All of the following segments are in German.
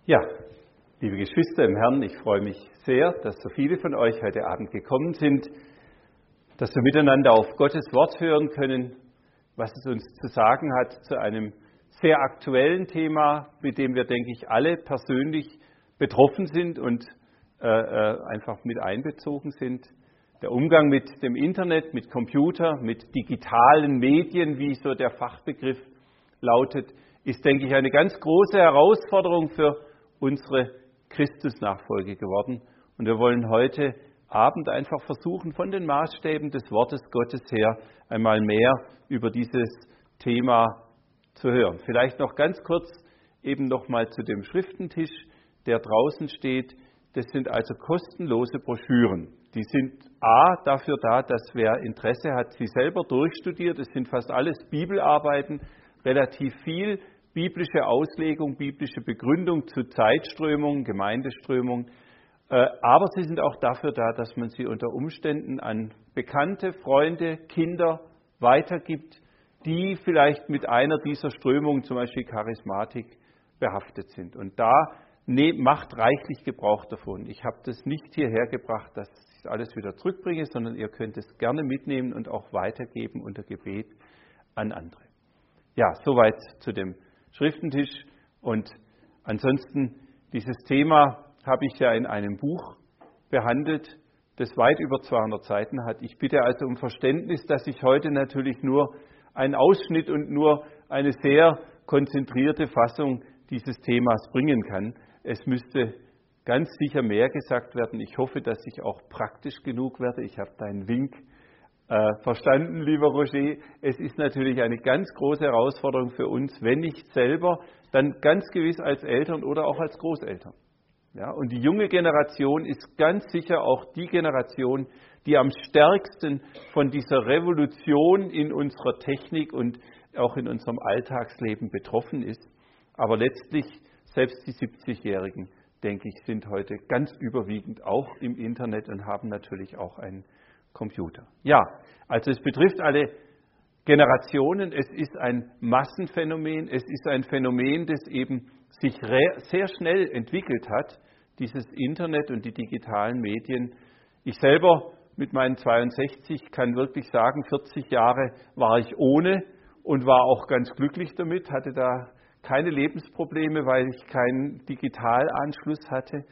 Ja, liebe Geschwister im Herrn, ich freue mich sehr, dass so viele von euch heute Abend gekommen sind, dass wir miteinander auf Gottes Wort hören können, was es uns zu sagen hat zu einem sehr aktuellen Thema, mit dem wir, denke ich, alle persönlich betroffen sind und einfach mit einbezogen sind. Der Umgang mit dem Internet, mit Computer, mit digitalen Medien, wie so der Fachbegriff lautet, ist, denke ich, eine ganz große Herausforderung für unsere Christusnachfolge geworden. Und wir wollen heute Abend einfach versuchen, von den Maßstäben des Wortes Gottes her einmal mehr über dieses Thema zu hören. Vielleicht noch ganz kurz eben nochmal zu dem Schriftentisch, der draußen steht. Das sind also kostenlose Broschüren. Die sind dafür da, dass wer Interesse hat, sie selber durchstudiert. Es sind fast alles Bibelarbeiten, relativ viel biblische Auslegung, biblische Begründung zu Zeitströmung, Gemeindeströmung. Aber sie sind auch dafür da, dass man sie unter Umständen an Bekannte, Freunde, Kinder weitergibt, die vielleicht mit einer dieser Strömungen, zum Beispiel Charismatik, behaftet sind. Und da macht reichlich Gebrauch davon. Ich habe das nicht hierher gebracht, dass ich alles wieder zurückbringe, sondern ihr könnt es gerne mitnehmen und auch weitergeben unter Gebet an andere. Ja, soweit zu dem Schriftentisch. Und ansonsten, dieses Thema habe ich ja in einem Buch behandelt, das weit über 200 Seiten hat. Ich bitte also um Verständnis, dass ich heute natürlich nur einen Ausschnitt und nur eine sehr konzentrierte Fassung dieses Themas bringen kann. Es müsste ganz sicher mehr gesagt werden. Ich hoffe, dass ich auch praktisch genug werde. Ich habe deinen Wink verstanden, lieber Roger. Es ist natürlich eine ganz große Herausforderung für uns, wenn nicht selber, dann ganz gewiss als Eltern oder auch als Großeltern. Ja, und die junge Generation ist ganz sicher auch die Generation, die am stärksten von dieser Revolution in unserer Technik und auch in unserem Alltagsleben betroffen ist. Aber letztlich, selbst die 70-Jährigen, denke ich, sind heute ganz überwiegend auch im Internet und haben natürlich auch einen Computer. Ja, also es betrifft alle Generationen. Es ist ein Massenphänomen. Es ist ein Phänomen, das eben sich sehr schnell entwickelt hat, dieses Internet und die digitalen Medien. Ich selber mit meinen 62 kann wirklich sagen, 40 Jahre war ich ohne und war auch ganz glücklich damit, hatte da keine Lebensprobleme, weil ich keinen Digitalanschluss hatte.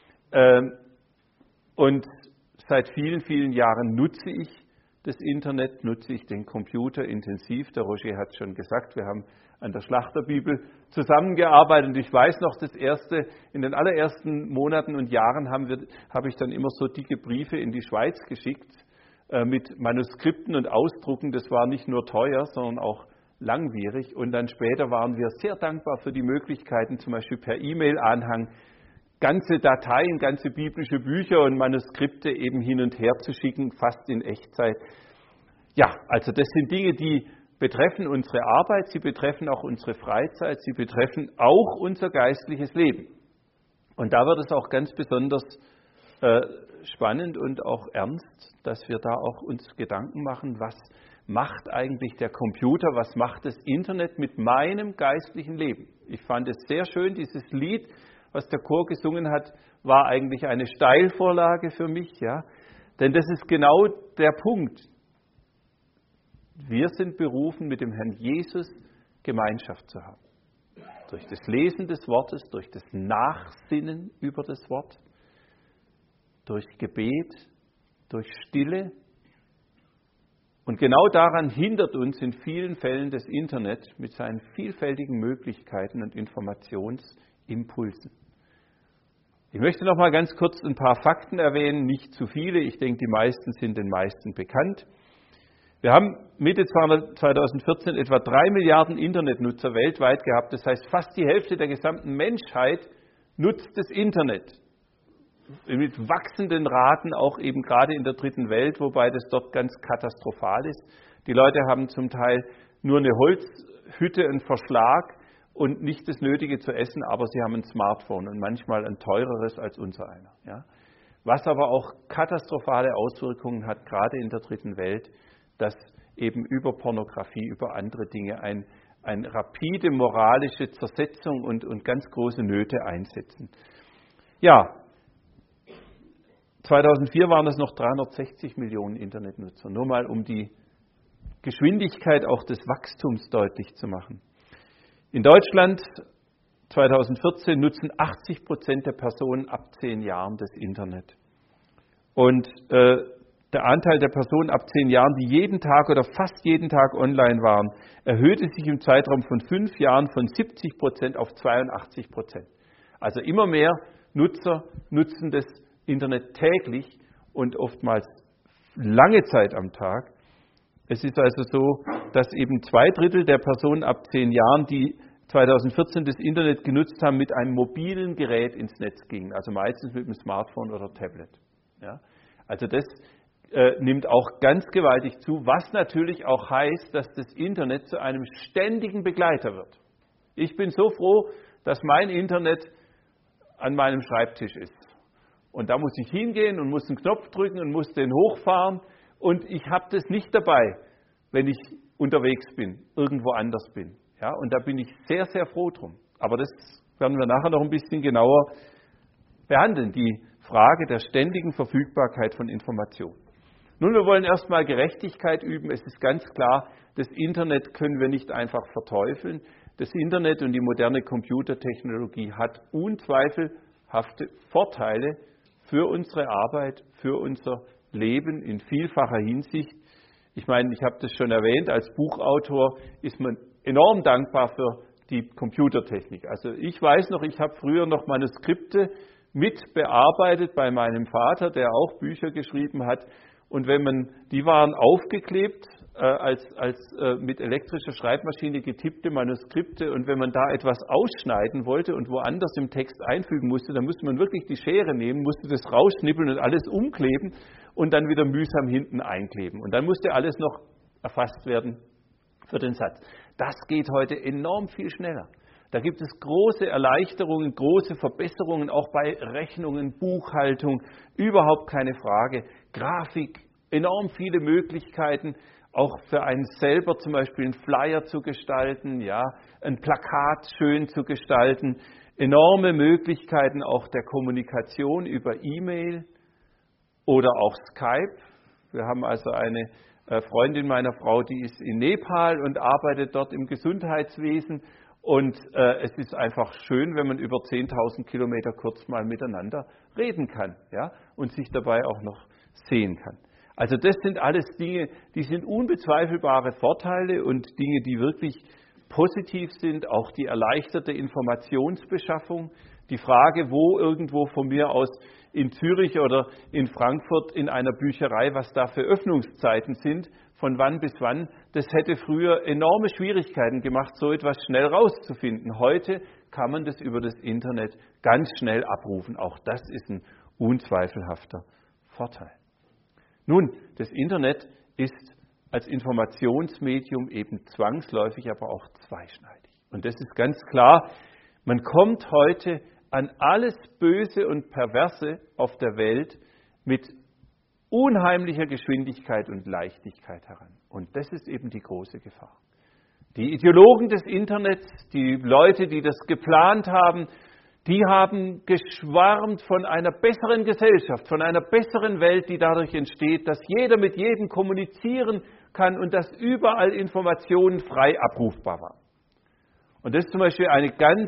Und seit vielen, vielen Jahren nutze ich das Internet, nutze ich den Computer intensiv. Der Roger hat es schon gesagt, wir haben an der Schlachterbibel zusammengearbeitet. Und ich weiß noch, in den allerersten Monaten und Jahren habe ich dann immer so dicke Briefe in die Schweiz geschickt mit Manuskripten und Ausdrucken. Das war nicht nur teuer, sondern auch langwierig. Und dann später waren wir sehr dankbar für die Möglichkeiten, zum Beispiel per E-Mail-Anhang ganze Dateien, ganze biblische Bücher und Manuskripte eben hin und her zu schicken, fast in Echtzeit. Ja, also das sind Dinge, die betreffen unsere Arbeit, sie betreffen auch unsere Freizeit, sie betreffen auch unser geistliches Leben. Und da wird es auch ganz besonders spannend und auch ernst, dass wir da auch uns Gedanken machen, was macht eigentlich der Computer, was macht das Internet mit meinem geistlichen Leben? Ich fand es sehr schön, dieses Lied, was der Chor gesungen hat, war eigentlich eine Steilvorlage für mich, ja. Denn das ist genau der Punkt. Wir sind berufen, mit dem Herrn Jesus Gemeinschaft zu haben. Durch das Lesen des Wortes, durch das Nachsinnen über das Wort, durch Gebet, durch Stille. Und genau daran hindert uns in vielen Fällen das Internet mit seinen vielfältigen Möglichkeiten und Informationsimpulsen. Ich möchte noch mal ganz kurz ein paar Fakten erwähnen, nicht zu viele. Ich denke, die meisten sind den meisten bekannt. Wir haben Mitte 2014 etwa 3 Milliarden Internetnutzer weltweit gehabt. Das heißt, fast die Hälfte der gesamten Menschheit nutzt das Internet. Mit wachsenden Raten, auch eben gerade in der dritten Welt, wobei das dort ganz katastrophal ist. Die Leute haben zum Teil nur eine Holzhütte, einen Verschlag und nicht das Nötige zu essen, aber sie haben ein Smartphone und manchmal ein teureres als unser einer. Ja. Was aber auch katastrophale Auswirkungen hat, gerade in der dritten Welt, dass eben über Pornografie, über andere Dinge eine rapide moralische Zersetzung und ganz große Nöte einsetzen. Ja, 2004 waren es noch 360 Millionen Internetnutzer, nur mal um die Geschwindigkeit auch des Wachstums deutlich zu machen. In Deutschland 2014 nutzen 80% der Personen ab 10 Jahren das Internet. Und der Anteil der Personen ab 10 Jahren, die jeden Tag oder fast jeden Tag online waren, erhöhte sich im Zeitraum von 5 Jahren von 70% auf 82%. Also immer mehr Nutzer nutzen das Internet täglich und oftmals lange Zeit am Tag. Es ist also so, dass eben 2/3 der Personen ab 10 Jahren, die 2014 das Internet genutzt haben, mit einem mobilen Gerät ins Netz gingen, also meistens mit einem Smartphone oder Tablet. Ja? Also das nimmt auch ganz gewaltig zu, was natürlich auch heißt, dass das Internet zu einem ständigen Begleiter wird. Ich bin so froh, dass mein Internet an meinem Schreibtisch ist. Und da muss ich hingehen und muss einen Knopf drücken und muss den hochfahren. Und ich habe das nicht dabei, wenn ich unterwegs bin, irgendwo anders bin. Ja, und da bin ich sehr, sehr froh drum. Aber das werden wir nachher noch ein bisschen genauer behandeln, die Frage der ständigen Verfügbarkeit von Informationen. Nun, wir wollen erstmal Gerechtigkeit üben. Es ist ganz klar, das Internet können wir nicht einfach verteufeln. Das Internet und die moderne Computertechnologie hat unzweifelhafte Vorteile für unsere Arbeit, für unser Leben in vielfacher Hinsicht. Ich meine, ich habe das schon erwähnt, als Buchautor ist man enorm dankbar für die Computertechnik. Also ich weiß noch, ich habe früher noch Manuskripte mit bearbeitet bei meinem Vater, der auch Bücher geschrieben hat. Und die waren aufgeklebt als mit elektrischer Schreibmaschine getippte Manuskripte. Und wenn man da etwas ausschneiden wollte und woanders im Text einfügen musste, dann musste man wirklich die Schere nehmen, musste das rausschnippeln und alles umkleben und dann wieder mühsam hinten einkleben. Und dann musste alles noch erfasst werden für den Satz. Das geht heute enorm viel schneller. Da gibt es große Erleichterungen, große Verbesserungen, auch bei Rechnungen, Buchhaltung, überhaupt keine Frage. Grafik, enorm viele Möglichkeiten, auch für einen selber zum Beispiel einen Flyer zu gestalten, ja, ein Plakat schön zu gestalten. Enorme Möglichkeiten auch der Kommunikation über E-Mail oder auch Skype. Wir haben also eine Freundin meiner Frau, die ist in Nepal und arbeitet dort im Gesundheitswesen. Und es ist einfach schön, wenn man über 10.000 Kilometer kurz mal miteinander reden kann, ja, und sich dabei auch noch sehen kann. Also das sind alles Dinge, die sind unbezweifelbare Vorteile und Dinge, die wirklich positiv sind. Auch die erleichterte Informationsbeschaffung. Die Frage, wo irgendwo von mir aus in Zürich oder in Frankfurt in einer Bücherei, was da für Öffnungszeiten sind, von wann bis wann, das hätte früher enorme Schwierigkeiten gemacht, so etwas schnell rauszufinden. Heute kann man das über das Internet ganz schnell abrufen. Auch das ist ein unzweifelhafter Vorteil. Nun, das Internet ist als Informationsmedium eben zwangsläufig, aber auch zweischneidig. Und das ist ganz klar, man kommt heute an alles Böse und Perverse auf der Welt mit unheimlicher Geschwindigkeit und Leichtigkeit heran. Und das ist eben die große Gefahr. Die Ideologen des Internets, die Leute, die das geplant haben, die haben geschwärmt von einer besseren Gesellschaft, von einer besseren Welt, die dadurch entsteht, dass jeder mit jedem kommunizieren kann und dass überall Informationen frei abrufbar waren. Und das ist zum Beispiel eine ganz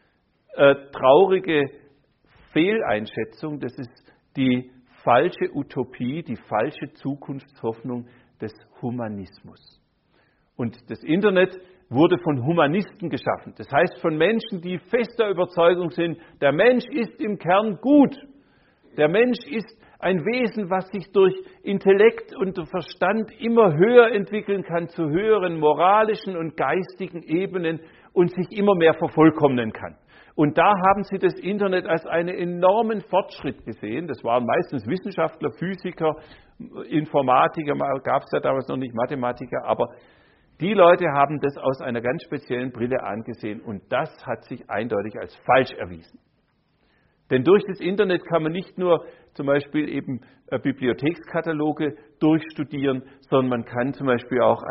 traurige Fehleinschätzung. Das ist die falsche Utopie, die falsche Zukunftshoffnung des Humanismus. Und das Internet wurde von Humanisten geschaffen. Das heißt von Menschen, die fester Überzeugung sind, der Mensch ist im Kern gut. Der Mensch ist ein Wesen, was sich durch Intellekt und Verstand immer höher entwickeln kann, zu höheren moralischen und geistigen Ebenen und sich immer mehr vervollkommnen kann. Und da haben sie das Internet als einen enormen Fortschritt gesehen. Das waren meistens Wissenschaftler, Physiker, Informatiker, gab es ja damals noch nicht, Mathematiker, aber die Leute haben das aus einer ganz speziellen Brille angesehen und das hat sich eindeutig als falsch erwiesen. Denn durch das Internet kann man nicht nur zum Beispiel eben Bibliothekskataloge durchstudieren, sondern man kann zum Beispiel auch an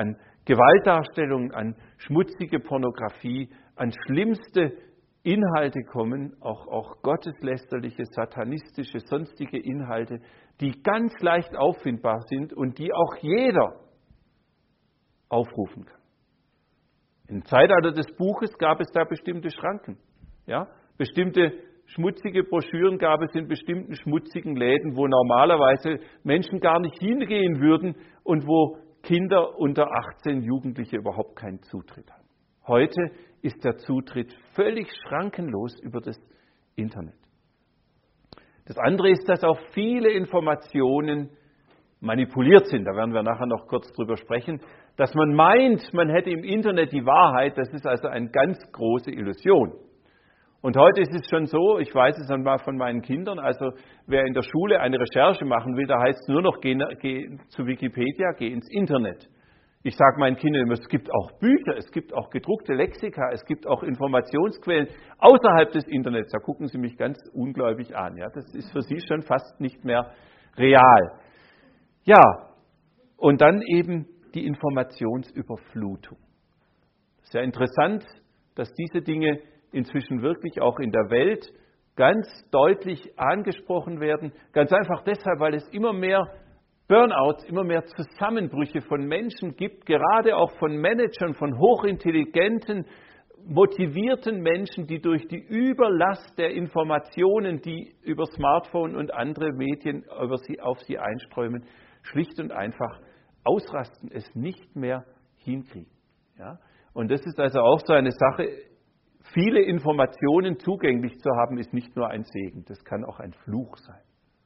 Gewaltdarstellungen, an schmutzige Pornografie, an schlimmste Inhalte kommen, auch gotteslästerliche, satanistische, sonstige Inhalte, die ganz leicht auffindbar sind und die auch jeder aufrufen kann. Im Zeitalter des Buches gab es da bestimmte Schranken. Ja? Bestimmte schmutzige Broschüren gab es in bestimmten schmutzigen Läden, wo normalerweise Menschen gar nicht hingehen würden und wo Kinder unter 18, Jugendliche überhaupt keinen Zutritt haben. Heute ist der Zutritt völlig schrankenlos über das Internet. Das andere ist, dass auch viele Informationen manipuliert sind. Da werden wir nachher noch kurz drüber sprechen. Dass man meint, man hätte im Internet die Wahrheit, das ist also eine ganz große Illusion. Und heute ist es schon so, ich weiß es einmal von meinen Kindern, also wer in der Schule eine Recherche machen will, da heißt es nur noch, geh zu Wikipedia, geh ins Internet. Ich sage meinen Kindern immer, es gibt auch Bücher, es gibt auch gedruckte Lexika, es gibt auch Informationsquellen außerhalb des Internets. Da gucken sie mich ganz ungläubig an. Ja, das ist für sie schon fast nicht mehr real. Ja, und dann eben die Informationsüberflutung. Es ist ja interessant, dass diese Dinge inzwischen wirklich auch in der Welt ganz deutlich angesprochen werden. Ganz einfach deshalb, weil es immer mehr Burnouts, immer mehr Zusammenbrüche von Menschen gibt, gerade auch von Managern, von hochintelligenten, motivierten Menschen, die durch die Überlast der Informationen, die über Smartphone und andere Medien auf sie einströmen, schlicht und einfach ausrasten, es nicht mehr hinkriegen. Ja? Und das ist also auch so eine Sache, viele Informationen zugänglich zu haben, ist nicht nur ein Segen, das kann auch ein Fluch sein.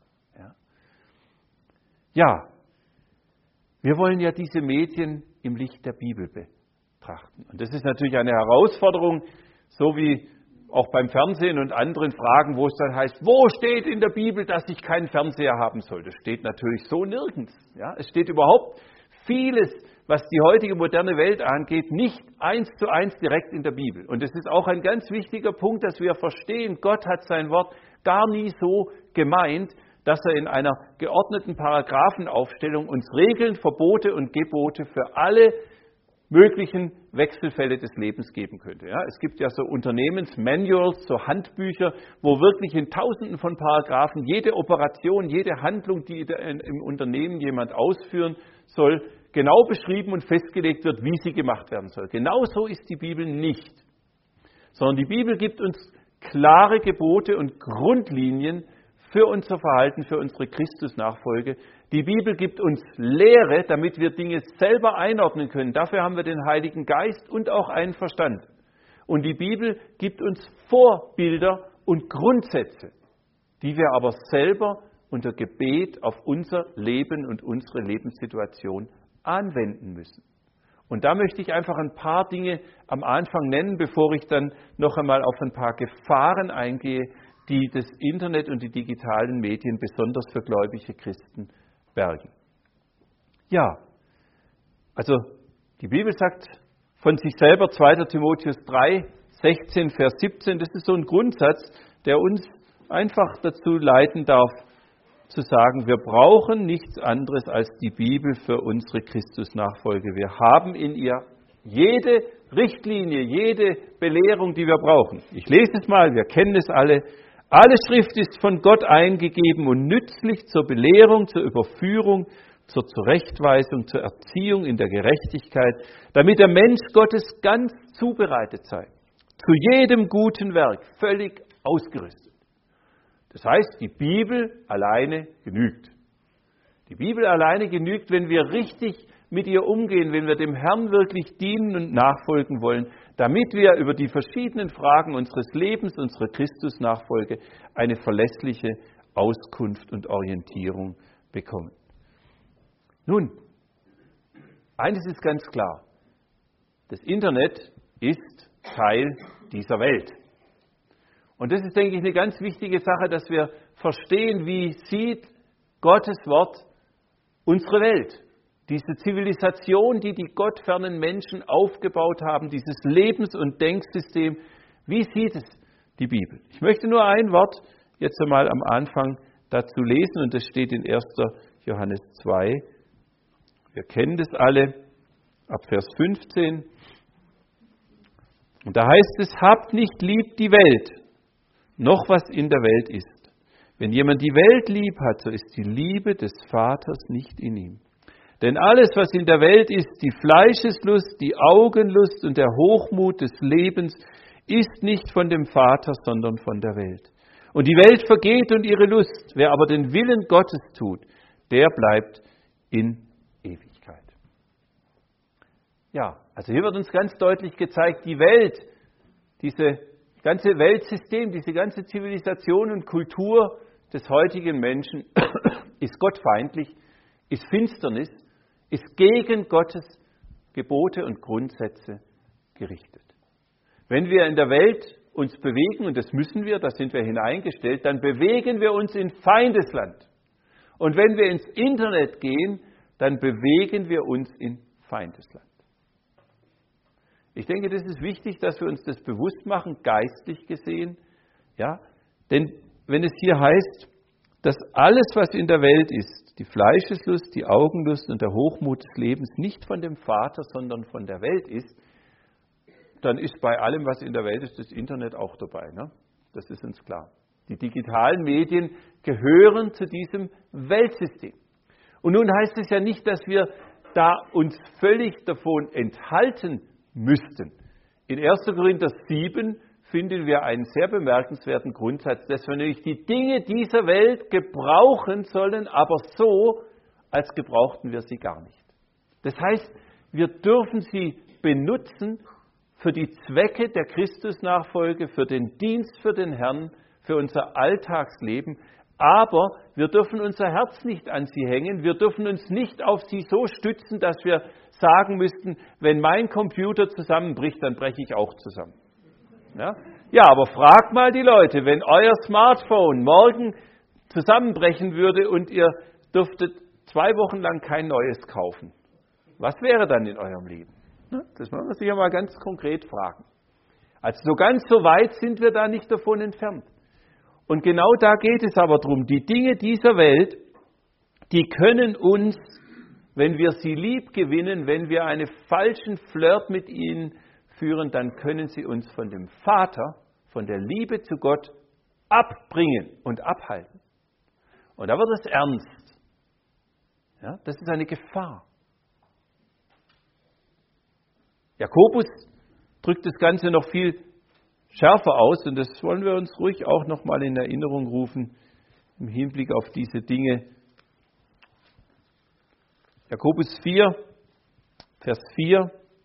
Ja, wir wollen ja diese Medien im Licht der Bibel betrachten. Und das ist natürlich eine Herausforderung, so wie auch beim Fernsehen und anderen Fragen, wo es dann heißt, wo steht in der Bibel, dass ich keinen Fernseher haben soll? Das steht natürlich so nirgends. Ja? Es steht überhaupt vieles, was die heutige moderne Welt angeht, nicht 1:1 direkt in der Bibel. Und es ist auch ein ganz wichtiger Punkt, dass wir verstehen, Gott hat sein Wort gar nie so gemeint, dass er in einer geordneten Paragraphenaufstellung uns Regeln, Verbote und Gebote für alle möglichen Wechselfälle des Lebens geben könnte. Ja, es gibt ja so Unternehmensmanuals, so Handbücher, wo wirklich in Tausenden von Paragraphen jede Operation, jede Handlung, die im Unternehmen jemand ausführen soll, genau beschrieben und festgelegt wird, wie sie gemacht werden soll. Genauso ist die Bibel nicht, sondern die Bibel gibt uns klare Gebote und Grundlinien für unser Verhalten, für unsere Christusnachfolge. Die Bibel gibt uns Lehre, damit wir Dinge selber einordnen können. Dafür haben wir den Heiligen Geist und auch einen Verstand. Und die Bibel gibt uns Vorbilder und Grundsätze, die wir aber selber unter Gebet auf unser Leben und unsere Lebenssituation anwenden müssen. Und da möchte ich einfach ein paar Dinge am Anfang nennen, bevor ich dann noch einmal auf ein paar Gefahren eingehe, die das Internet und die digitalen Medien besonders für gläubige Christen bergen. Ja, also die Bibel sagt von sich selber, 2. Timotheus 3, 16, Vers 17, das ist so ein Grundsatz, der uns einfach dazu leiten darf, zu sagen, wir brauchen nichts anderes als die Bibel für unsere Christusnachfolge. Wir haben in ihr jede Richtlinie, jede Belehrung, die wir brauchen. Ich lese es mal, wir kennen es alle. Alle Schrift ist von Gott eingegeben und nützlich zur Belehrung, zur Überführung, zur Zurechtweisung, zur Erziehung in der Gerechtigkeit, damit der Mensch Gottes ganz zubereitet sei, zu jedem guten Werk völlig ausgerüstet. Das heißt, die Bibel alleine genügt. Die Bibel alleine genügt, wenn wir richtig mit ihr umgehen, wenn wir dem Herrn wirklich dienen und nachfolgen wollen, damit wir über die verschiedenen Fragen unseres Lebens, unserer Christusnachfolge, eine verlässliche Auskunft und Orientierung bekommen. Nun, eines ist ganz klar. Das Internet ist Teil dieser Welt. Und das ist, denke ich, eine ganz wichtige Sache, dass wir verstehen, wie sieht Gottes Wort unsere Welt. Diese Zivilisation, die die gottfernen Menschen aufgebaut haben, dieses Lebens- und Denksystem, wie sieht es die Bibel? Ich möchte nur ein Wort jetzt einmal am Anfang dazu lesen, und das steht in 1. Johannes 2. Wir kennen das alle. ab Vers 15. Und da heißt es, habt nicht lieb die Welt, noch was in der Welt ist. Wenn jemand die Welt lieb hat, so ist die Liebe des Vaters nicht in ihm. Denn alles, was in der Welt ist, die Fleischeslust, die Augenlust und der Hochmut des Lebens, ist nicht von dem Vater, sondern von der Welt. Und die Welt vergeht und ihre Lust. Wer aber den Willen Gottes tut, der bleibt in Ewigkeit. Ja, also hier wird uns ganz deutlich gezeigt, die Welt, dieses ganze Weltsystem, diese ganze Zivilisation und Kultur des heutigen Menschen ist gottfeindlich, ist Finsternis, ist gegen Gottes Gebote und Grundsätze gerichtet. Wenn wir in der Welt uns bewegen, und das müssen wir, da sind wir hineingestellt, dann bewegen wir uns in Feindesland. Und wenn wir ins Internet gehen, dann bewegen wir uns in Feindesland. Ich denke, das ist wichtig, dass wir uns das bewusst machen, geistlich gesehen. Ja? Denn wenn es hier heißt, dass alles, was in der Welt ist, die Fleischeslust, die Augenlust und der Hochmut des Lebens nicht von dem Vater, sondern von der Welt ist, dann ist bei allem, was in der Welt ist, das Internet auch dabei. Ne? Das ist uns klar. Die digitalen Medien gehören zu diesem Weltsystem. Und nun heißt es ja nicht, dass wir da uns völlig davon enthalten müssten. In 1. Korinther 7 finden wir einen sehr bemerkenswerten Grundsatz, dass wir nämlich die Dinge dieser Welt gebrauchen sollen, aber so, als gebrauchten wir sie gar nicht. Das heißt, wir dürfen sie benutzen für die Zwecke der Christusnachfolge, für den Dienst für den Herrn, für unser Alltagsleben, aber wir dürfen unser Herz nicht an sie hängen, wir dürfen uns nicht auf sie so stützen, dass wir sagen müssten, wenn mein Computer zusammenbricht, dann breche ich auch zusammen. Ja, aber fragt mal die Leute, wenn euer Smartphone morgen zusammenbrechen würde und ihr dürftet 2 Wochen lang kein neues kaufen, was wäre dann in eurem Leben? Das muss man sich ja mal ganz konkret fragen. Also so ganz so weit sind wir da nicht davon entfernt. Und genau da geht es aber drum. Die Dinge dieser Welt, die können uns, wenn wir sie lieb gewinnen, wenn wir einen falschen Flirt mit ihnen führen, dann können sie uns von dem Vater, von der Liebe zu Gott abbringen und abhalten. Und da wird es ernst. Ja, das ist eine Gefahr. Jakobus drückt das Ganze noch viel schärfer aus und das wollen wir uns ruhig auch noch mal in Erinnerung rufen im Hinblick auf diese Dinge. Jakobus 4, Vers 4.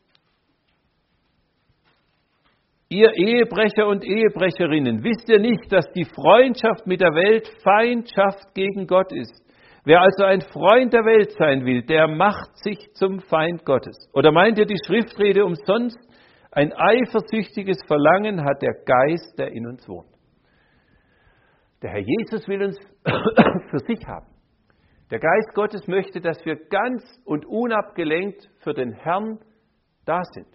Ihr Ehebrecher und Ehebrecherinnen, wisst ihr nicht, dass die Freundschaft mit der Welt Feindschaft gegen Gott ist? Wer also ein Freund der Welt sein will, der macht sich zum Feind Gottes. Oder meint ihr die Schriftrede umsonst? Ein eifersüchtiges Verlangen hat der Geist, der in uns wohnt. Der Herr Jesus will uns für sich haben. Der Geist Gottes möchte, dass wir ganz und unabgelenkt für den Herrn da sind.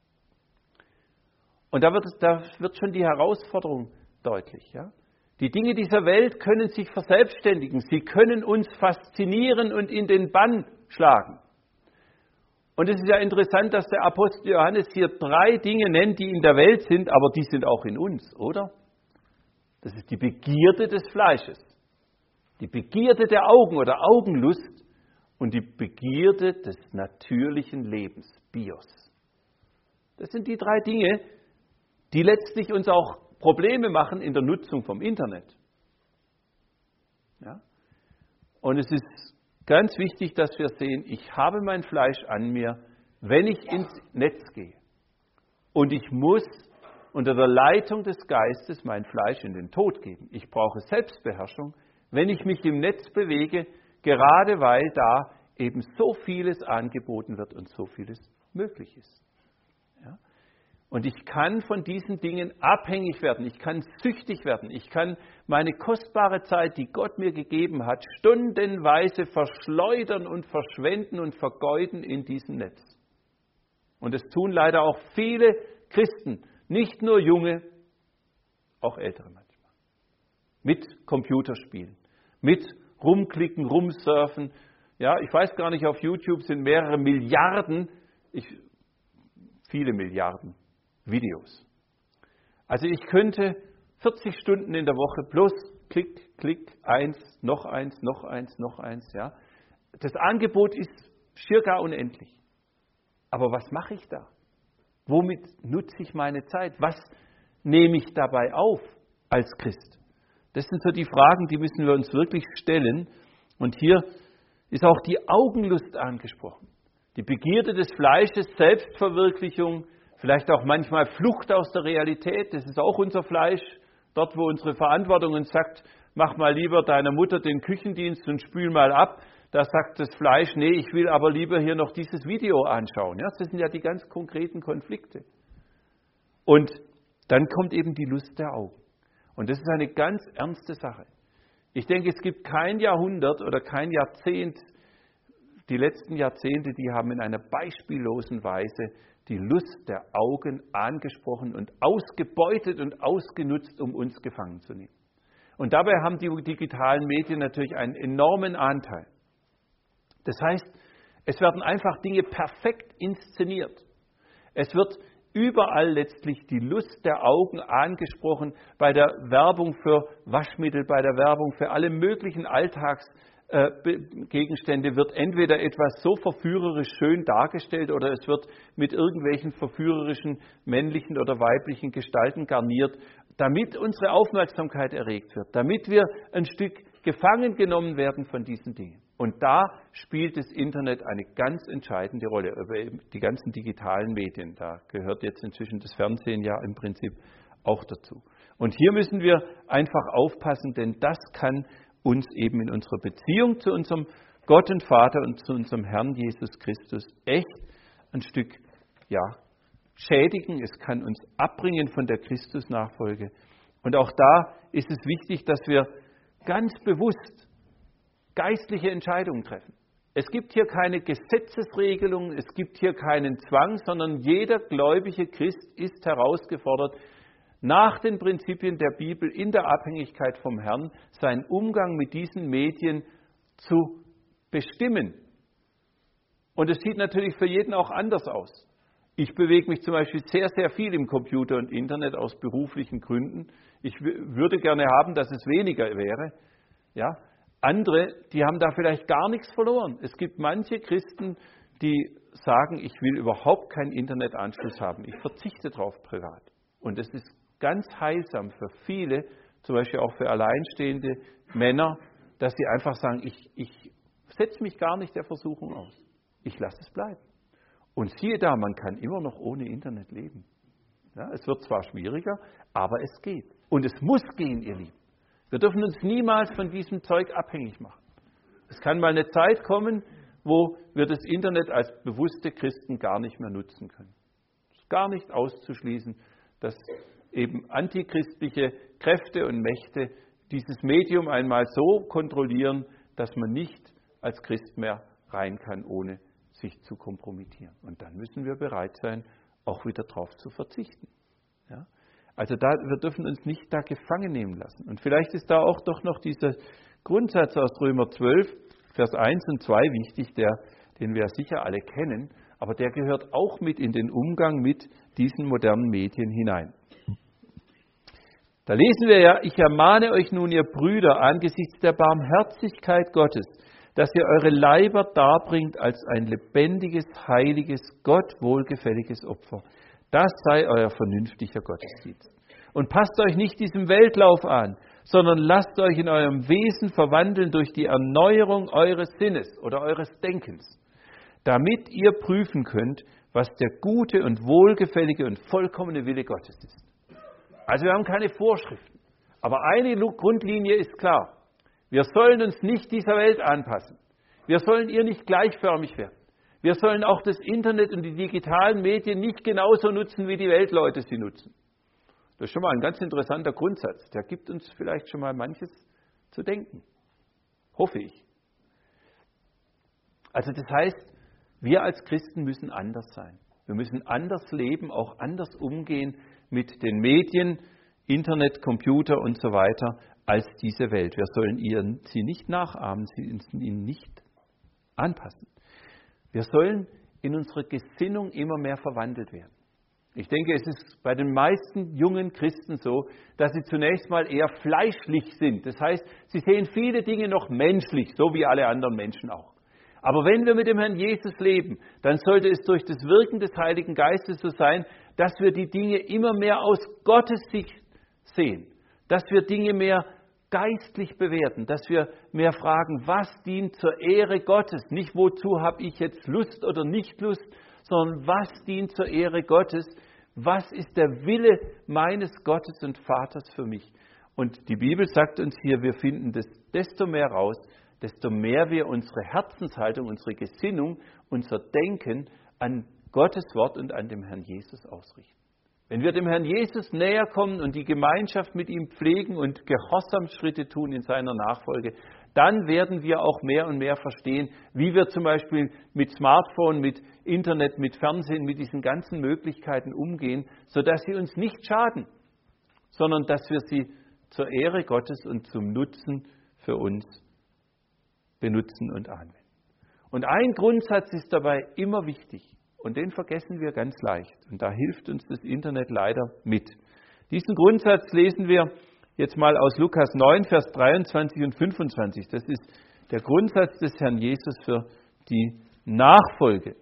Und da wird schon die Herausforderung deutlich. Ja? Die Dinge dieser Welt können sich verselbstständigen. Sie können uns faszinieren und in den Bann schlagen. Und es ist ja interessant, dass der Apostel Johannes hier 3 Dinge nennt, die in der Welt sind, aber die sind auch in uns, oder? Das ist die Begierde des Fleisches, die Begierde der Augen oder Augenlust und die Begierde des natürlichen Lebens, Bios. Das sind die 3 Dinge, die letztlich uns auch Probleme machen in der Nutzung vom Internet. Ja? Und es ist ganz wichtig, dass wir sehen, ich habe mein Fleisch an mir, wenn ich ins Netz gehe. Und ich muss unter der Leitung des Geistes mein Fleisch in den Tod geben. Ich brauche Selbstbeherrschung, wenn ich mich im Netz bewege, gerade weil da eben so vieles angeboten wird und so vieles möglich ist. Ja? Und ich kann von diesen Dingen abhängig werden, ich kann süchtig werden, ich kann meine kostbare Zeit, die Gott mir gegeben hat, stundenweise verschleudern und verschwenden und vergeuden in diesem Netz. Und es tun leider auch viele Christen, nicht nur junge, auch ältere manchmal. Mit Computerspielen, mit Rumklicken, Rumsurfen. Ja, ich weiß gar nicht, auf YouTube sind mehrere Milliarden viele Milliarden Videos. Also ich könnte 40 Stunden in der Woche plus Klick, Klick, eins, noch eins, noch eins, noch eins. Ja. Das Angebot ist schier gar unendlich. Aber was mache ich da? Womit nutze ich meine Zeit? Was nehme ich dabei auf als Christ? Das sind so die Fragen, die müssen wir uns wirklich stellen. Und hier ist auch die Augenlust angesprochen. Die Begierde des Fleisches, Selbstverwirklichung, vielleicht auch manchmal Flucht aus der Realität. Das ist auch unser Fleisch. Dort, wo unsere Verantwortung uns sagt, mach mal lieber deiner Mutter den Küchendienst und spül mal ab. Da sagt das Fleisch, nee, ich will aber lieber hier noch dieses Video anschauen. Ja, das sind ja die ganz konkreten Konflikte. Und dann kommt eben die Lust der Augen. Und das ist eine ganz ernste Sache. Ich denke, es gibt kein Jahrhundert oder kein Jahrzehnt, die letzten Jahrzehnte, die haben in einer beispiellosen Weise die Lust der Augen angesprochen und ausgebeutet und ausgenutzt, um uns gefangen zu nehmen. Und dabei haben die digitalen Medien natürlich einen enormen Anteil. Das heißt, es werden einfach Dinge perfekt inszeniert. Es wird überall letztlich die Lust der Augen angesprochen, bei der Werbung für Waschmittel, bei der Werbung für alle möglichen Alltagsgegenstände wird entweder etwas so verführerisch schön dargestellt oder es wird mit irgendwelchen verführerischen männlichen oder weiblichen Gestalten garniert, damit unsere Aufmerksamkeit erregt wird, damit wir ein Stück gefangen genommen werden von diesen Dingen. Und da spielt das Internet eine ganz entscheidende Rolle, die ganzen digitalen Medien. Da gehört jetzt inzwischen das Fernsehen ja im Prinzip auch dazu. Und hier müssen wir einfach aufpassen, denn das kann uns eben in unserer Beziehung zu unserem Gott und Vater und zu unserem Herrn Jesus Christus echt ein Stück schädigen. Es kann uns abbringen von der Christusnachfolge. Und auch da ist es wichtig, dass wir ganz bewusst geistliche Entscheidungen treffen. Es gibt hier keine Gesetzesregelung, es gibt hier keinen Zwang, sondern jeder gläubige Christ ist herausgefordert, nach den Prinzipien der Bibel in der Abhängigkeit vom Herrn seinen Umgang mit diesen Medien zu bestimmen. Und es sieht natürlich für jeden auch anders aus. Ich bewege mich zum Beispiel sehr, sehr viel im Computer und Internet aus beruflichen Gründen. Ich würde gerne haben, dass es weniger wäre. Ja? Andere, die haben da vielleicht gar nichts verloren. Es gibt manche Christen, die sagen, ich will überhaupt keinen Internetanschluss haben. Ich verzichte darauf privat. Und es ist ganz heilsam für viele, zum Beispiel auch für alleinstehende Männer, dass sie einfach sagen, ich setze mich gar nicht der Versuchung aus. Ich lasse es bleiben. Und siehe da, man kann immer noch ohne Internet leben. Ja, es wird zwar schwieriger, aber es geht. Und es muss gehen, ihr Lieben. Wir dürfen uns niemals von diesem Zeug abhängig machen. Es kann mal eine Zeit kommen, wo wir das Internet als bewusste Christen gar nicht mehr nutzen können. Es ist gar nicht auszuschließen, dass eben antichristliche Kräfte und Mächte dieses Medium einmal so kontrollieren, dass man nicht als Christ mehr rein kann, ohne sich zu kompromittieren. Und dann müssen wir bereit sein, auch wieder darauf zu verzichten. Ja? Also wir dürfen uns nicht da gefangen nehmen lassen. Und vielleicht ist da auch doch noch dieser Grundsatz aus Römer 12, Vers 1 und 2 wichtig, den wir sicher alle kennen, aber der gehört auch mit in den Umgang mit diesen modernen Medien hinein. Da lesen wir ja, ich ermahne euch nun, ihr Brüder, angesichts der Barmherzigkeit Gottes, dass ihr eure Leiber darbringt als ein lebendiges, heiliges, Gott wohlgefälliges Opfer. Das sei euer vernünftiger Gottesdienst. Und passt euch nicht diesem Weltlauf an, sondern lasst euch in eurem Wesen verwandeln durch die Erneuerung eures Sinnes oder eures Denkens, damit ihr prüfen könnt, was der gute und wohlgefällige und vollkommene Wille Gottes ist. Also wir haben keine Vorschriften, aber eine Grundlinie ist klar. Wir sollen uns nicht dieser Welt anpassen. Wir sollen ihr nicht gleichförmig werden. Wir sollen auch das Internet und die digitalen Medien nicht genauso nutzen, wie die Weltleute sie nutzen. Das ist schon mal ein ganz interessanter Grundsatz. Der gibt uns vielleicht schon mal manches zu denken. Hoffe ich. Also das heißt, wir als Christen müssen anders sein. Wir müssen anders leben, auch anders umgehen mit den Medien, Internet, Computer und so weiter, als diese Welt. Wir sollen sie nicht nachahmen, ihnen nicht anpassen. Wir sollen in unserer Gesinnung immer mehr verwandelt werden. Ich denke, es ist bei den meisten jungen Christen so, dass sie zunächst mal eher fleischlich sind. Das heißt, sie sehen viele Dinge noch menschlich, so wie alle anderen Menschen auch. Aber wenn wir mit dem Herrn Jesus leben, dann sollte es durch das Wirken des Heiligen Geistes so sein, dass wir die Dinge immer mehr aus Gottes Sicht sehen, dass wir Dinge mehr geistlich bewerten, dass wir mehr fragen, was dient zur Ehre Gottes, nicht wozu habe ich jetzt Lust oder nicht Lust, sondern was dient zur Ehre Gottes, was ist der Wille meines Gottes und Vaters für mich. Und die Bibel sagt uns hier, wir finden das desto mehr raus, desto mehr wir unsere Herzenshaltung, unsere Gesinnung, unser Denken an Gottes Wort und an dem Herrn Jesus ausrichten. Wenn wir dem Herrn Jesus näher kommen und die Gemeinschaft mit ihm pflegen und Gehorsamsschritte tun in seiner Nachfolge, dann werden wir auch mehr und mehr verstehen, wie wir zum Beispiel mit Smartphone, mit Internet, mit Fernsehen, mit diesen ganzen Möglichkeiten umgehen, sodass sie uns nicht schaden, sondern dass wir sie zur Ehre Gottes und zum Nutzen für uns benutzen und anwenden. Und ein Grundsatz ist dabei immer wichtig. Und den vergessen wir ganz leicht. Und da hilft uns das Internet leider mit. Diesen Grundsatz lesen wir jetzt mal aus Lukas 9, Vers 23 und 25. Das ist der Grundsatz des Herrn Jesus für die Nachfolge.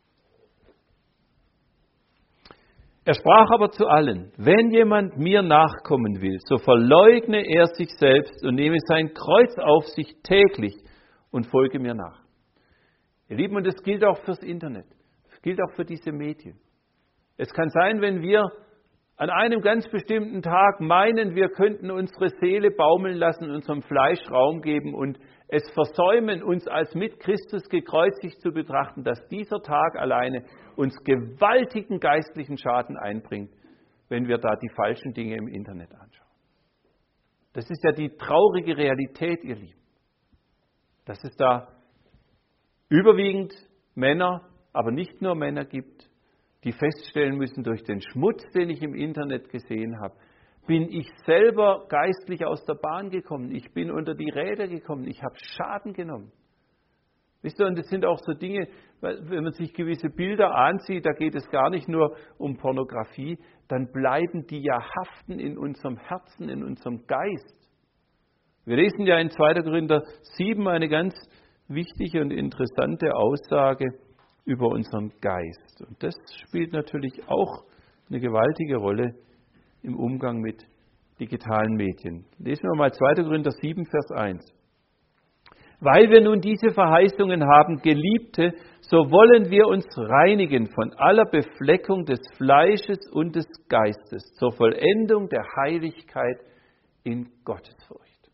Er sprach aber zu allen: Wenn jemand mir nachkommen will, so verleugne er sich selbst und nehme sein Kreuz auf sich täglich und folge mir nach. Ihr Lieben, und das gilt auch fürs Internet. Gilt auch für diese Medien. Es kann sein, wenn wir an einem ganz bestimmten Tag meinen, wir könnten unsere Seele baumeln lassen, unserem Fleisch Raum geben und es versäumen, uns als mit Christus gekreuzigt zu betrachten, dass dieser Tag alleine uns gewaltigen geistlichen Schaden einbringt, wenn wir da die falschen Dinge im Internet anschauen. Das ist ja die traurige Realität, ihr Lieben. Dass es da überwiegend Männer, aber nicht nur Männer gibt, die feststellen müssen, durch den Schmutz, den ich im Internet gesehen habe, bin ich selber geistlich aus der Bahn gekommen. Ich bin unter die Räder gekommen. Ich habe Schaden genommen. Wisst ihr, und das sind auch so Dinge, wenn man sich gewisse Bilder ansieht, da geht es gar nicht nur um Pornografie, dann bleiben die ja haften in unserem Herzen, in unserem Geist. Wir lesen ja in 2. Korinther 7 eine ganz wichtige und interessante Aussage über unseren Geist. Und das spielt natürlich auch eine gewaltige Rolle im Umgang mit digitalen Medien. Lesen wir mal 2. Korinther 7, Vers 1. Weil wir nun diese Verheißungen haben, Geliebte, so wollen wir uns reinigen von aller Befleckung des Fleisches und des Geistes zur Vollendung der Heiligkeit in Gottesfurcht.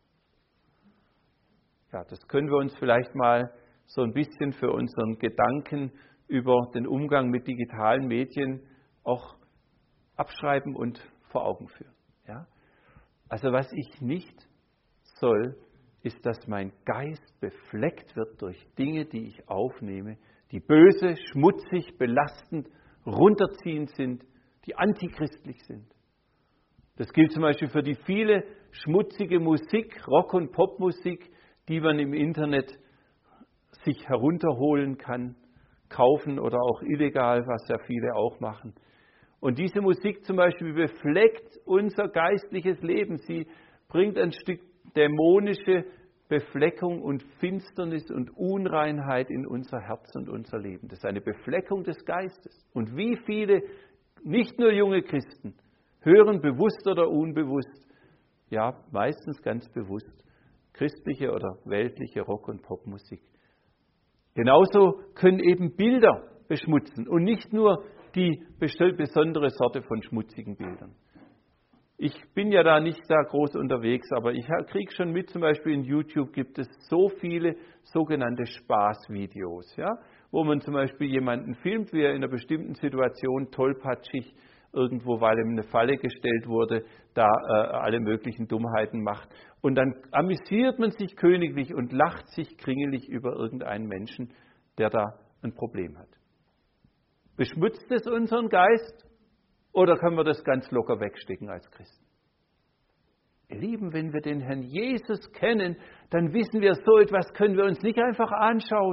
Ja, das können wir uns vielleicht mal so ein bisschen für unseren Gedanken über den Umgang mit digitalen Medien auch abschreiben und vor Augen führen. Ja? Also was ich nicht soll, ist, dass mein Geist befleckt wird durch Dinge, die ich aufnehme, die böse, schmutzig, belastend, runterziehend sind, die antichristlich sind. Das gilt zum Beispiel für die viele schmutzige Musik, Rock- und Popmusik, die man im Internet sich herunterholen kann, kaufen oder auch illegal, was ja viele auch machen. Und diese Musik zum Beispiel befleckt unser geistliches Leben. Sie bringt ein Stück dämonische Befleckung und Finsternis und Unreinheit in unser Herz und unser Leben. Das ist eine Befleckung des Geistes. Und wie viele, nicht nur junge Christen, hören bewusst oder unbewusst, ja meistens ganz bewusst, christliche oder weltliche Rock- und Popmusik. Genauso können eben Bilder beschmutzen und nicht nur die besondere Sorte von schmutzigen Bildern. Ich bin ja da nicht da groß unterwegs, aber ich kriege schon mit, zum Beispiel in YouTube gibt es so viele sogenannte Spaßvideos, ja, wo man zum Beispiel jemanden filmt, wie er in einer bestimmten Situation tollpatschig irgendwo, weil ihm eine Falle gestellt wurde, da alle möglichen Dummheiten macht. Und dann amüsiert man sich königlich und lacht sich kringelig über irgendeinen Menschen, der da ein Problem hat. Beschmutzt es unseren Geist oder können wir das ganz locker wegstecken als Christen? Ihr Lieben, wenn wir den Herrn Jesus kennen, dann wissen wir, so etwas können wir uns nicht einfach anschauen.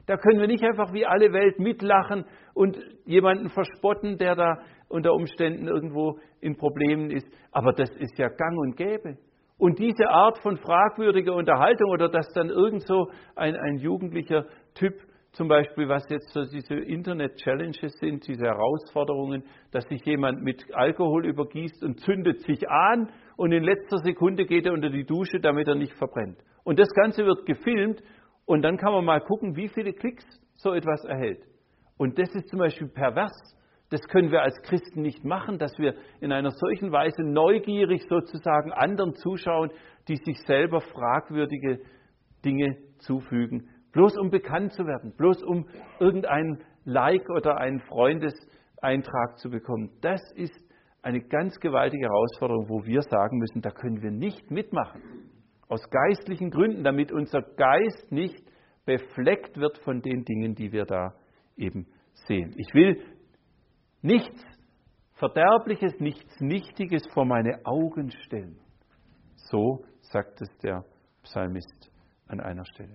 Da können wir nicht einfach wie alle Welt mitlachen und jemanden verspotten, der da unter Umständen irgendwo in Problemen ist. Aber das ist ja gang und gäbe. Und diese Art von fragwürdiger Unterhaltung oder dass dann irgend so ein jugendlicher Typ, zum Beispiel was jetzt so diese Internet-Challenges sind, diese Herausforderungen, dass sich jemand mit Alkohol übergießt und zündet sich an und in letzter Sekunde geht er unter die Dusche, damit er nicht verbrennt. Und das Ganze wird gefilmt und dann kann man mal gucken, wie viele Klicks so etwas erhält. Und das ist zum Beispiel pervers. Das können wir als Christen nicht machen, dass wir in einer solchen Weise neugierig sozusagen anderen zuschauen, die sich selber fragwürdige Dinge zufügen, bloß um bekannt zu werden, bloß um irgendein Like oder einen Freundeseintrag zu bekommen. Das ist eine ganz gewaltige Herausforderung, wo wir sagen müssen, da können wir nicht mitmachen. Aus geistlichen Gründen, damit unser Geist nicht befleckt wird von den Dingen, die wir da eben sehen. Ich will nichts Verderbliches, nichts Nichtiges vor meine Augen stellen. So sagt es der Psalmist an einer Stelle.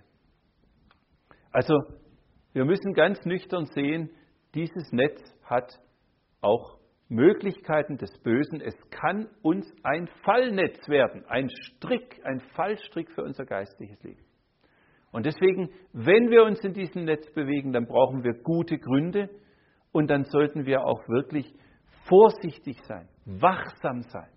Also, wir müssen ganz nüchtern sehen, dieses Netz hat auch Möglichkeiten des Bösen. Es kann uns ein Fallnetz werden, ein Fallstrick für unser geistliches Leben. Und deswegen, wenn wir uns in diesem Netz bewegen, dann brauchen wir gute Gründe und dann sollten wir auch wirklich vorsichtig sein, wachsam sein.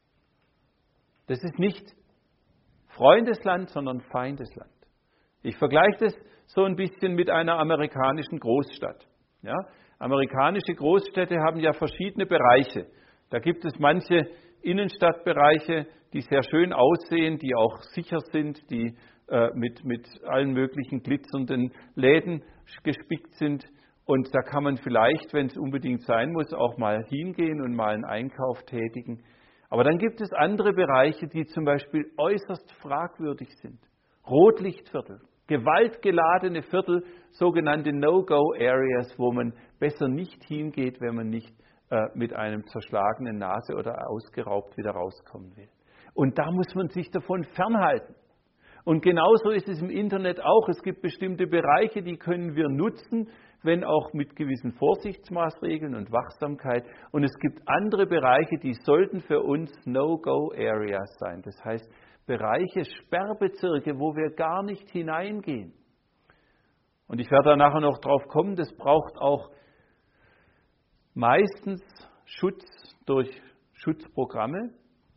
Das ist nicht Freundesland, sondern Feindesland. Ich vergleiche das so ein bisschen mit einer amerikanischen Großstadt. Ja? Amerikanische Großstädte haben ja verschiedene Bereiche. Da gibt es manche Innenstadtbereiche, die sehr schön aussehen, die auch sicher sind, die mit allen möglichen glitzernden Läden gespickt sind. Und da kann man vielleicht, wenn es unbedingt sein muss, auch mal hingehen und mal einen Einkauf tätigen. Aber dann gibt es andere Bereiche, die zum Beispiel äußerst fragwürdig sind. Rotlichtviertel, gewaltgeladene Viertel, sogenannte No-Go-Areas, wo man besser nicht hingeht, wenn man nicht mit einem zerschlagenen Nase oder ausgeraubt wieder rauskommen will. Und da muss man sich davon fernhalten. Und genauso ist es im Internet auch. Es gibt bestimmte Bereiche, die können wir nutzen, wenn auch mit gewissen Vorsichtsmaßregeln und Wachsamkeit. Und es gibt andere Bereiche, die sollten für uns No-Go-Areas sein. Das heißt, Bereiche, Sperrbezirke, wo wir gar nicht hineingehen. Und ich werde da nachher noch drauf kommen, das braucht auch meistens Schutz durch Schutzprogramme.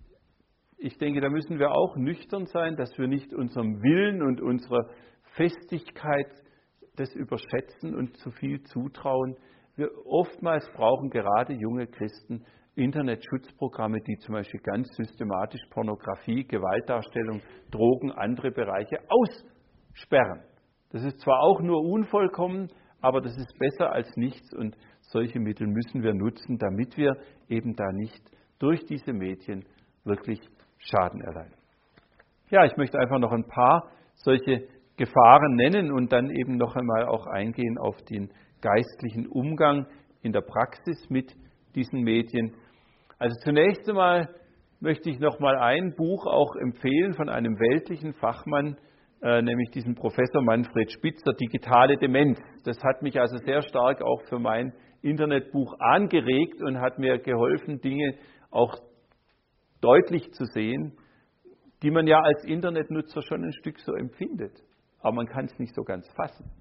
Ich denke, da müssen wir auch nüchtern sein, dass wir nicht unserem Willen und unserer Festigkeit das überschätzen und zu viel zutrauen. Wir oftmals brauchen gerade junge Christen Internetschutzprogramme, die zum Beispiel ganz systematisch Pornografie, Gewaltdarstellung, Drogen, andere Bereiche aussperren. Das ist zwar auch nur unvollkommen, aber das ist besser als nichts und solche Mittel müssen wir nutzen, damit wir eben da nicht durch diese Medien wirklich Schaden erleiden. Ja, ich möchte einfach noch ein paar solche Gefahren nennen und dann eben noch einmal auch eingehen auf den geistlichen Umgang in der Praxis mit diesen Medien. Also zunächst einmal möchte ich noch mal ein Buch auch empfehlen von einem weltlichen Fachmann, nämlich diesem Professor Manfred Spitzer, Digitale Demenz. Das hat mich also sehr stark auch für mein Internetbuch angeregt und hat mir geholfen, Dinge auch deutlich zu sehen, die man ja als Internetnutzer schon ein Stück so empfindet. Aber man kann es nicht so ganz fassen.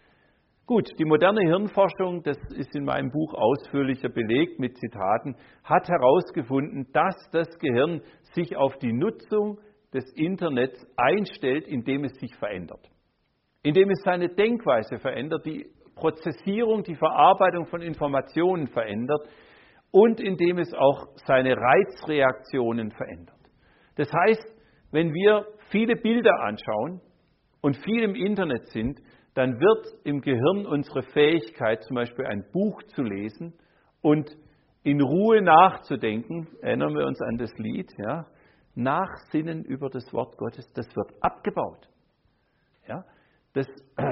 Gut, die moderne Hirnforschung, das ist in meinem Buch ausführlicher belegt mit Zitaten, hat herausgefunden, dass das Gehirn sich auf die Nutzung des Internets einstellt, indem es sich verändert. Indem es seine Denkweise verändert, die Prozessierung, die Verarbeitung von Informationen verändert und indem es auch seine Reizreaktionen verändert. Das heißt, wenn wir viele Bilder anschauen und viel im Internet sind, dann wird im Gehirn unsere Fähigkeit, zum Beispiel ein Buch zu lesen und in Ruhe nachzudenken, erinnern wir uns an das Lied, ja, Nachsinnen über das Wort Gottes, das wird abgebaut. Ja, das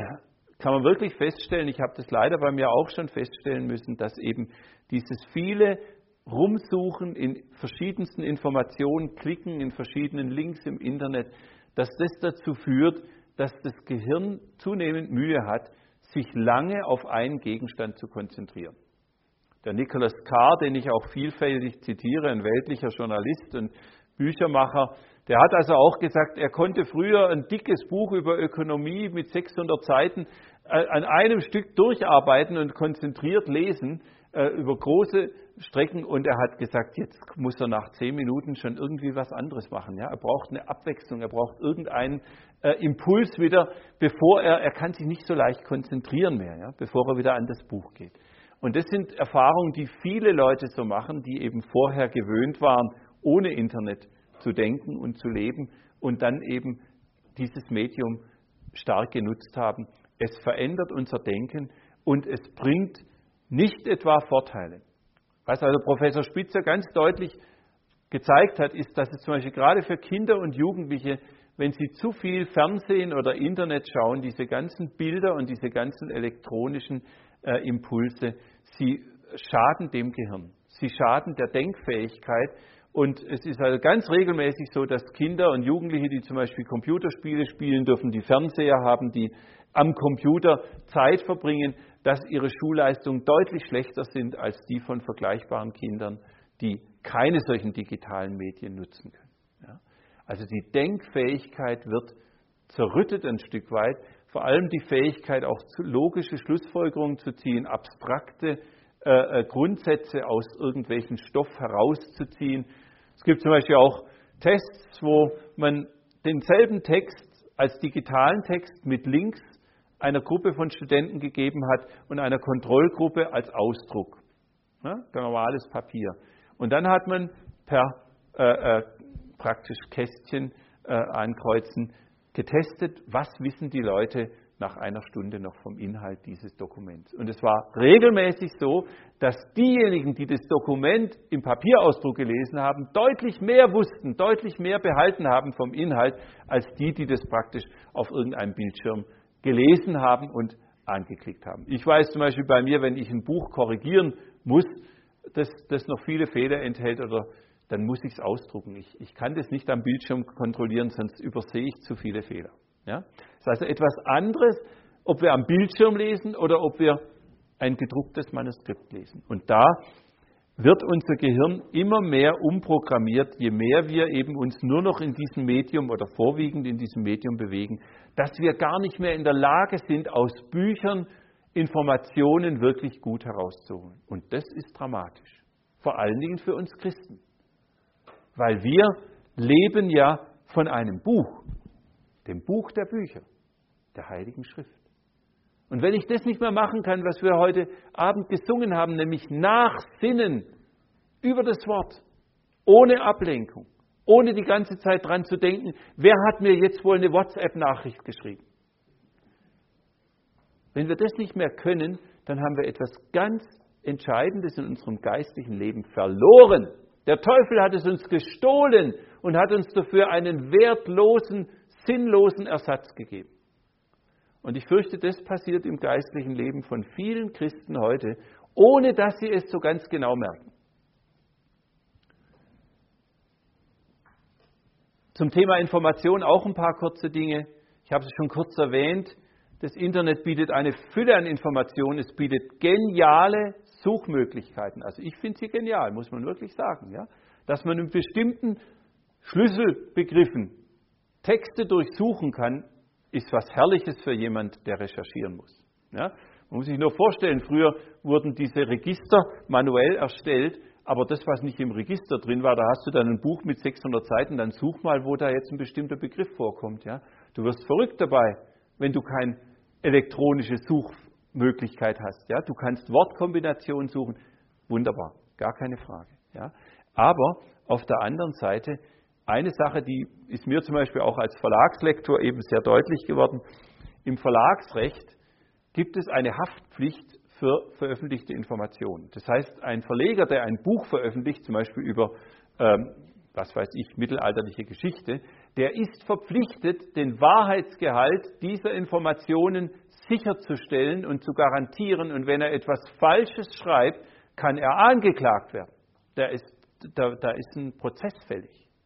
kann man wirklich feststellen, ich habe das leider bei mir auch schon feststellen müssen, dass eben dieses viele Rumsuchen in verschiedensten Informationen, Klicken in verschiedenen Links im Internet, dass das dazu führt, dass das Gehirn zunehmend Mühe hat, sich lange auf einen Gegenstand zu konzentrieren. Der Nicholas Carr, den ich auch vielfältig zitiere, ein weltlicher Journalist und Büchermacher, der hat also auch gesagt, er konnte früher ein dickes Buch über Ökonomie mit 600 Seiten an einem Stück durcharbeiten und konzentriert lesen über große Strecken, und er hat gesagt, jetzt muss er nach 10 Minuten schon irgendwie was anderes machen. Ja? Er braucht eine Abwechslung, er braucht irgendeinen Impuls wieder, bevor er kann sich nicht so leicht konzentrieren mehr, ja? Bevor er wieder an das Buch geht. Und das sind Erfahrungen, die viele Leute so machen, die eben vorher gewöhnt waren, ohne Internet zu denken und zu leben und dann eben dieses Medium stark genutzt haben. Es verändert unser Denken und es bringt nicht etwa Vorteile. Was also Professor Spitzer ganz deutlich gezeigt hat, ist, dass es zum Beispiel gerade für Kinder und Jugendliche, wenn sie zu viel Fernsehen oder Internet schauen, diese ganzen Bilder und diese ganzen elektronischen Impulse, sie schaden dem Gehirn. Sie schaden der Denkfähigkeit. Und es ist also ganz regelmäßig so, dass Kinder und Jugendliche, die zum Beispiel Computerspiele spielen dürfen, die Fernseher haben, die am Computer Zeit verbringen, dass ihre Schulleistungen deutlich schlechter sind als die von vergleichbaren Kindern, die keine solchen digitalen Medien nutzen können. Ja? Also die Denkfähigkeit wird zerrüttet ein Stück weit, vor allem die Fähigkeit, auch logische Schlussfolgerungen zu ziehen, abstrakte Grundsätze aus irgendwelchen Stoff herauszuziehen. Es gibt zum Beispiel auch Tests, wo man denselben Text als digitalen Text mit Links einer Gruppe von Studenten gegeben hat und einer Kontrollgruppe als Ausdruck. Ja, normales Papier. Und dann hat man per praktisch Kästchen ankreuzen getestet, was wissen die Leute nach einer Stunde noch vom Inhalt dieses Dokuments. Und es war regelmäßig so, dass diejenigen, die das Dokument im Papierausdruck gelesen haben, deutlich mehr wussten, deutlich mehr behalten haben vom Inhalt, als die, die das praktisch auf irgendeinem Bildschirm gelesen haben und angeklickt haben. Ich weiß zum Beispiel bei mir, wenn ich ein Buch korrigieren muss, das noch viele Fehler enthält, dann muss ich es ausdrucken. Ich kann das nicht am Bildschirm kontrollieren, sonst übersehe ich zu viele Fehler. Ja? Das ist also etwas anderes, ob wir am Bildschirm lesen oder ob wir ein gedrucktes Manuskript lesen. Und da wird unser Gehirn immer mehr umprogrammiert, je mehr wir eben uns nur noch in diesem Medium oder vorwiegend in diesem Medium bewegen, dass wir gar nicht mehr in der Lage sind, aus Büchern Informationen wirklich gut herauszuholen. Und das ist dramatisch. Vor allen Dingen für uns Christen. Weil wir leben ja von einem Buch, dem Buch der Bücher, der Heiligen Schrift. Und wenn ich das nicht mehr machen kann, was wir heute Abend gesungen haben, nämlich nachsinnen über das Wort, ohne Ablenkung, ohne die ganze Zeit dran zu denken, wer hat mir jetzt wohl eine WhatsApp-Nachricht geschrieben? Wenn wir das nicht mehr können, dann haben wir etwas ganz Entscheidendes in unserem geistlichen Leben verloren. Der Teufel hat es uns gestohlen und hat uns dafür einen wertlosen, sinnlosen Ersatz gegeben. Und ich fürchte, das passiert im geistlichen Leben von vielen Christen heute, ohne dass sie es so ganz genau merken. Zum Thema Information auch ein paar kurze Dinge. Ich habe es schon kurz erwähnt. Das Internet bietet eine Fülle an Informationen. Es bietet geniale Suchmöglichkeiten. Also ich finde sie genial, muss man wirklich sagen. Ja? Dass man in bestimmten Schlüsselbegriffen Texte durchsuchen kann, ist was Herrliches für jemand, der recherchieren muss. Ja? Man muss sich nur vorstellen, früher wurden diese Register manuell erstellt, aber das, was nicht im Register drin war, da hast du dann ein Buch mit 600 Seiten, dann such mal, wo da jetzt ein bestimmter Begriff vorkommt. Ja? Du wirst verrückt dabei, wenn du keine elektronische Suchmöglichkeit hast. Ja? Du kannst Wortkombinationen suchen, wunderbar, gar keine Frage. Ja? Aber auf der anderen Seite, eine Sache, die ist mir zum Beispiel auch als Verlagslektor eben sehr deutlich geworden. Im Verlagsrecht gibt es eine Haftpflicht für veröffentlichte Informationen. Das heißt, ein Verleger, der ein Buch veröffentlicht, zum Beispiel über, mittelalterliche Geschichte, der ist verpflichtet, den Wahrheitsgehalt dieser Informationen sicherzustellen und zu garantieren. Und wenn er etwas Falsches schreibt, kann er angeklagt werden. Da ist ein Prozess fällig.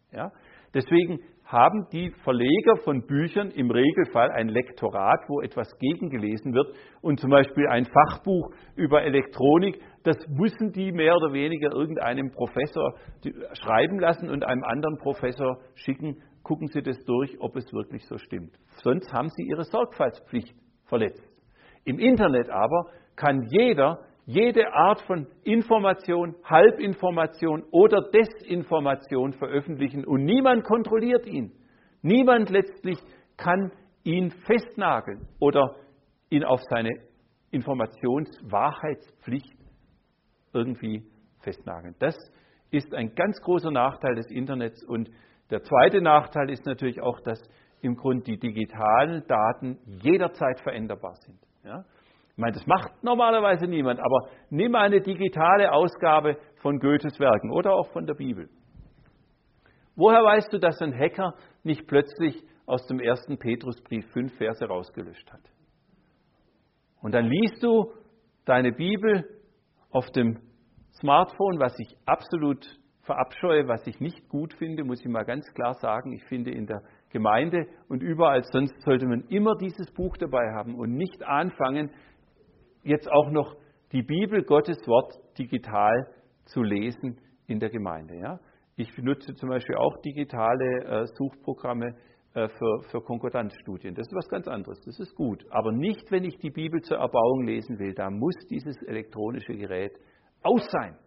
Ja? Deswegen haben die Verleger von Büchern im Regelfall ein Lektorat, wo etwas gegengelesen wird. Und zum Beispiel ein Fachbuch über Elektronik, das müssen die mehr oder weniger irgendeinem Professor schreiben lassen und einem anderen Professor schicken. Gucken Sie das durch, ob es wirklich so stimmt. Sonst haben Sie Ihre Sorgfaltspflicht verletzt. Im Internet aber kann jeder jede Art von Information, Halbinformation oder Desinformation veröffentlichen und niemand kontrolliert ihn. Niemand letztlich kann ihn festnageln oder ihn auf seine Informationswahrheitspflicht irgendwie festnageln. Das ist ein ganz großer Nachteil des Internets. Und der zweite Nachteil ist natürlich auch, dass im Grunde die digitalen Daten jederzeit veränderbar sind. Ja? Ich meine, das macht normalerweise niemand, aber nimm eine digitale Ausgabe von Goethes Werken oder auch von der Bibel. Woher weißt du, dass ein Hacker nicht plötzlich aus dem 1. Petrusbrief 5 Verse rausgelöscht hat? Und dann liest du deine Bibel auf dem Smartphone, was ich absolut verabscheue, was ich nicht gut finde, muss ich mal ganz klar sagen. Ich finde, in der Gemeinde und überall sonst sollte man immer dieses Buch dabei haben und nicht anfangen, jetzt auch noch die Bibel, Gottes Wort, digital zu lesen in der Gemeinde. Ja? Ich benutze zum Beispiel auch digitale Suchprogramme für Konkordanzstudien. Das ist was ganz anderes, das ist gut. Aber nicht, wenn ich die Bibel zur Erbauung lesen will. Da muss dieses elektronische Gerät aus sein.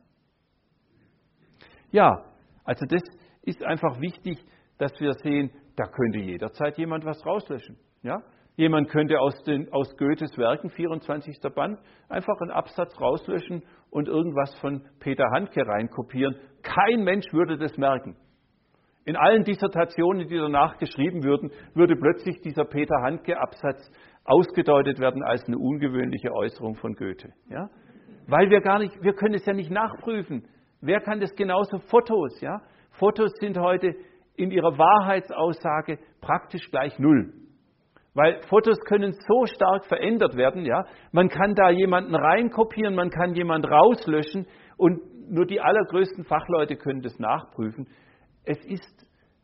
Ja, also das ist einfach wichtig, dass wir sehen, da könnte jederzeit jemand was rauslöschen. Ja? Jemand könnte aus Goethes Werken, 24. Band, einfach einen Absatz rauslöschen und irgendwas von Peter Handke reinkopieren. Kein Mensch würde das merken. In allen Dissertationen, die danach geschrieben würden, würde plötzlich dieser Peter Handke-Absatz ausgedeutet werden als eine ungewöhnliche Äußerung von Goethe. Ja? Weil wir können es ja nicht nachprüfen. Wer kann das genauso? Fotos. Ja? Fotos sind heute in ihrer Wahrheitsaussage praktisch gleich null. Weil Fotos können so stark verändert werden. Ja? Man kann da jemanden reinkopieren, man kann jemanden rauslöschen und nur die allergrößten Fachleute können das nachprüfen. Es ist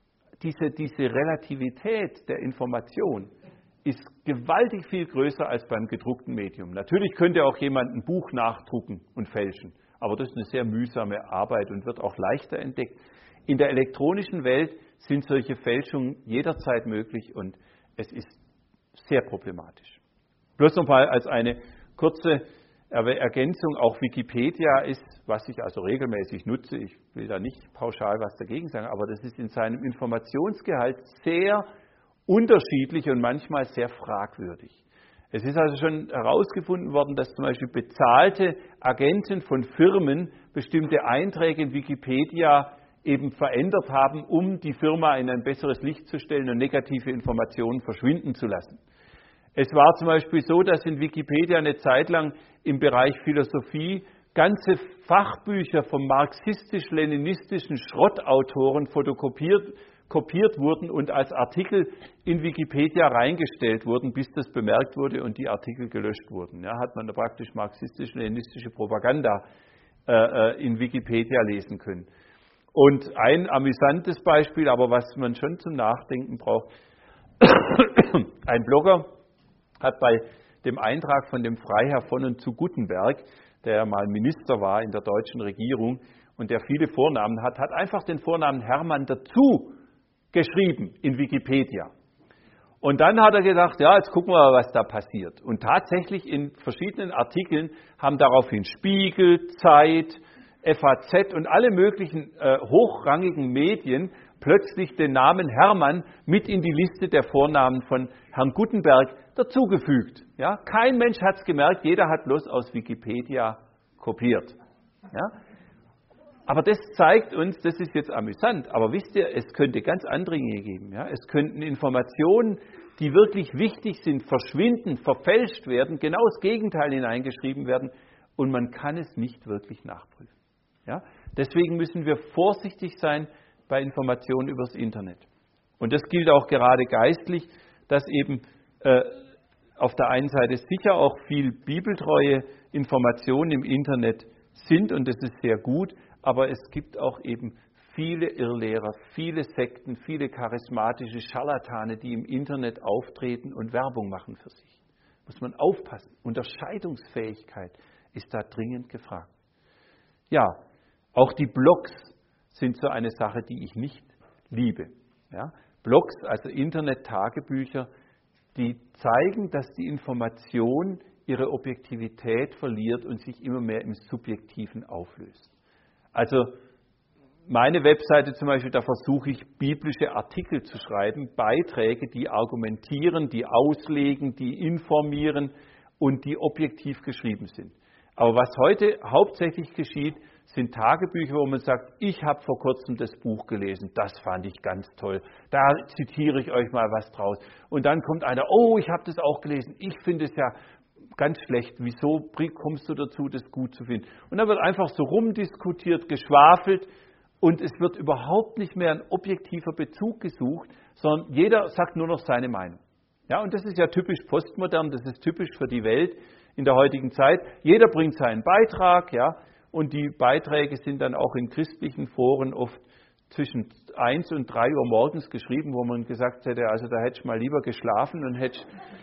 diese Relativität der Information ist gewaltig viel größer als beim gedruckten Medium. Natürlich könnte auch jemand ein Buch nachdrucken und fälschen, aber das ist eine sehr mühsame Arbeit und wird auch leichter entdeckt. In der elektronischen Welt sind solche Fälschungen jederzeit möglich und es ist sehr problematisch. Bloß noch mal als eine kurze Ergänzung, auch Wikipedia ist, was ich also regelmäßig nutze, ich will da nicht pauschal was dagegen sagen, aber das ist in seinem Informationsgehalt sehr unterschiedlich und manchmal sehr fragwürdig. Es ist also schon herausgefunden worden, dass zum Beispiel bezahlte Agenten von Firmen bestimmte Einträge in Wikipedia eben verändert haben, um die Firma in ein besseres Licht zu stellen und negative Informationen verschwinden zu lassen. Es war zum Beispiel so, dass in Wikipedia eine Zeit lang im Bereich Philosophie ganze Fachbücher von marxistisch-leninistischen Schrottautoren kopiert wurden und als Artikel in Wikipedia reingestellt wurden, bis das bemerkt wurde und die Artikel gelöscht wurden. Ja, hat man da praktisch marxistisch-leninistische Propaganda in Wikipedia lesen können. Und ein amüsantes Beispiel, aber was man schon zum Nachdenken braucht, ein Blogger hat bei dem Eintrag von dem Freiherr von und zu Guttenberg, der mal Minister war in der deutschen Regierung und der viele Vornamen hat einfach den Vornamen Hermann dazu geschrieben in Wikipedia. Und dann hat er gedacht, ja, jetzt gucken wir mal, was da passiert. Und tatsächlich in verschiedenen Artikeln haben daraufhin Spiegel, Zeit, FAZ und alle möglichen hochrangigen Medien plötzlich den Namen Hermann mit in die Liste der Vornamen von Herrn Guttenberg dazugefügt. Ja? Kein Mensch hat es gemerkt, jeder hat bloß aus Wikipedia kopiert. Ja? Aber das zeigt uns, das ist jetzt amüsant, aber wisst ihr, es könnte ganz andere Dinge geben. Ja? Es könnten Informationen, die wirklich wichtig sind, verschwinden, verfälscht werden, genau das Gegenteil hineingeschrieben werden und man kann es nicht wirklich nachprüfen. Ja? Deswegen müssen wir vorsichtig sein bei Informationen übers Internet. Und das gilt auch gerade geistlich, dass eben auf der einen Seite sicher auch viel bibeltreue Informationen im Internet sind und das ist sehr gut, aber es gibt auch eben viele Irrlehrer, viele Sekten, viele charismatische Scharlatane, die im Internet auftreten und Werbung machen für sich. Muss man aufpassen. Unterscheidungsfähigkeit ist da dringend gefragt. Ja, auch die Blogs sind so eine Sache, die ich nicht liebe. Ja, Blogs, also Internet-Tagebücher, die zeigen, dass die Information ihre Objektivität verliert und sich immer mehr im Subjektiven auflöst. Also meine Webseite zum Beispiel, da versuche ich, biblische Artikel zu schreiben, Beiträge, die argumentieren, die auslegen, die informieren und die objektiv geschrieben sind. Aber was heute hauptsächlich geschieht, sind Tagebücher, wo man sagt, ich habe vor kurzem das Buch gelesen, das fand ich ganz toll, da zitiere ich euch mal was draus. Und dann kommt einer, oh, ich habe das auch gelesen, ich finde es ja ganz schlecht, wieso kommst du dazu, das gut zu finden? Und dann wird einfach so rumdiskutiert, geschwafelt und es wird überhaupt nicht mehr ein objektiver Bezug gesucht, sondern jeder sagt nur noch seine Meinung. Ja, und das ist ja typisch postmodern, das ist typisch für die Welt in der heutigen Zeit. Jeder bringt seinen Beitrag, ja, und die Beiträge sind dann auch in christlichen Foren oft zwischen 1 und 3 Uhr morgens geschrieben, wo man gesagt hätte, also da hätte ich mal lieber geschlafen und hätte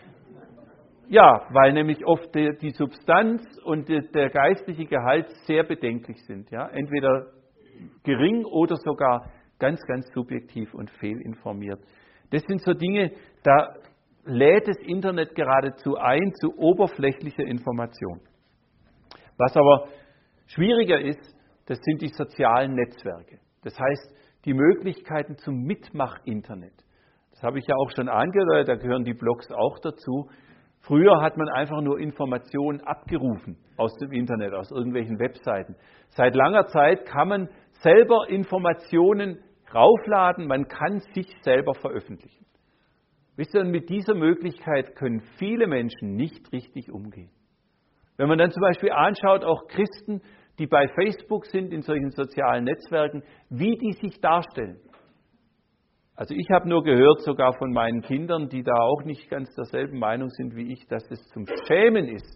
ja, weil nämlich oft die Substanz und der geistliche Gehalt sehr bedenklich sind. Ja, entweder gering oder sogar ganz, ganz subjektiv und fehlinformiert. Das sind so Dinge, da lädt das Internet geradezu ein zu oberflächlicher Information. Was aber schwieriger ist, das sind die sozialen Netzwerke. Das heißt, die Möglichkeiten zum Mitmach-Internet. Das habe ich ja auch schon angedeutet, da gehören die Blogs auch dazu. Früher hat man einfach nur Informationen abgerufen aus dem Internet, aus irgendwelchen Webseiten. Seit langer Zeit kann man selber Informationen raufladen, man kann sich selber veröffentlichen. Wisst ihr, und mit dieser Möglichkeit können viele Menschen nicht richtig umgehen. Wenn man dann zum Beispiel anschaut, auch Christen, die bei Facebook sind, in solchen sozialen Netzwerken, wie die sich darstellen. Also ich habe nur gehört, sogar von meinen Kindern, die da auch nicht ganz derselben Meinung sind wie ich, dass es zum Schämen ist,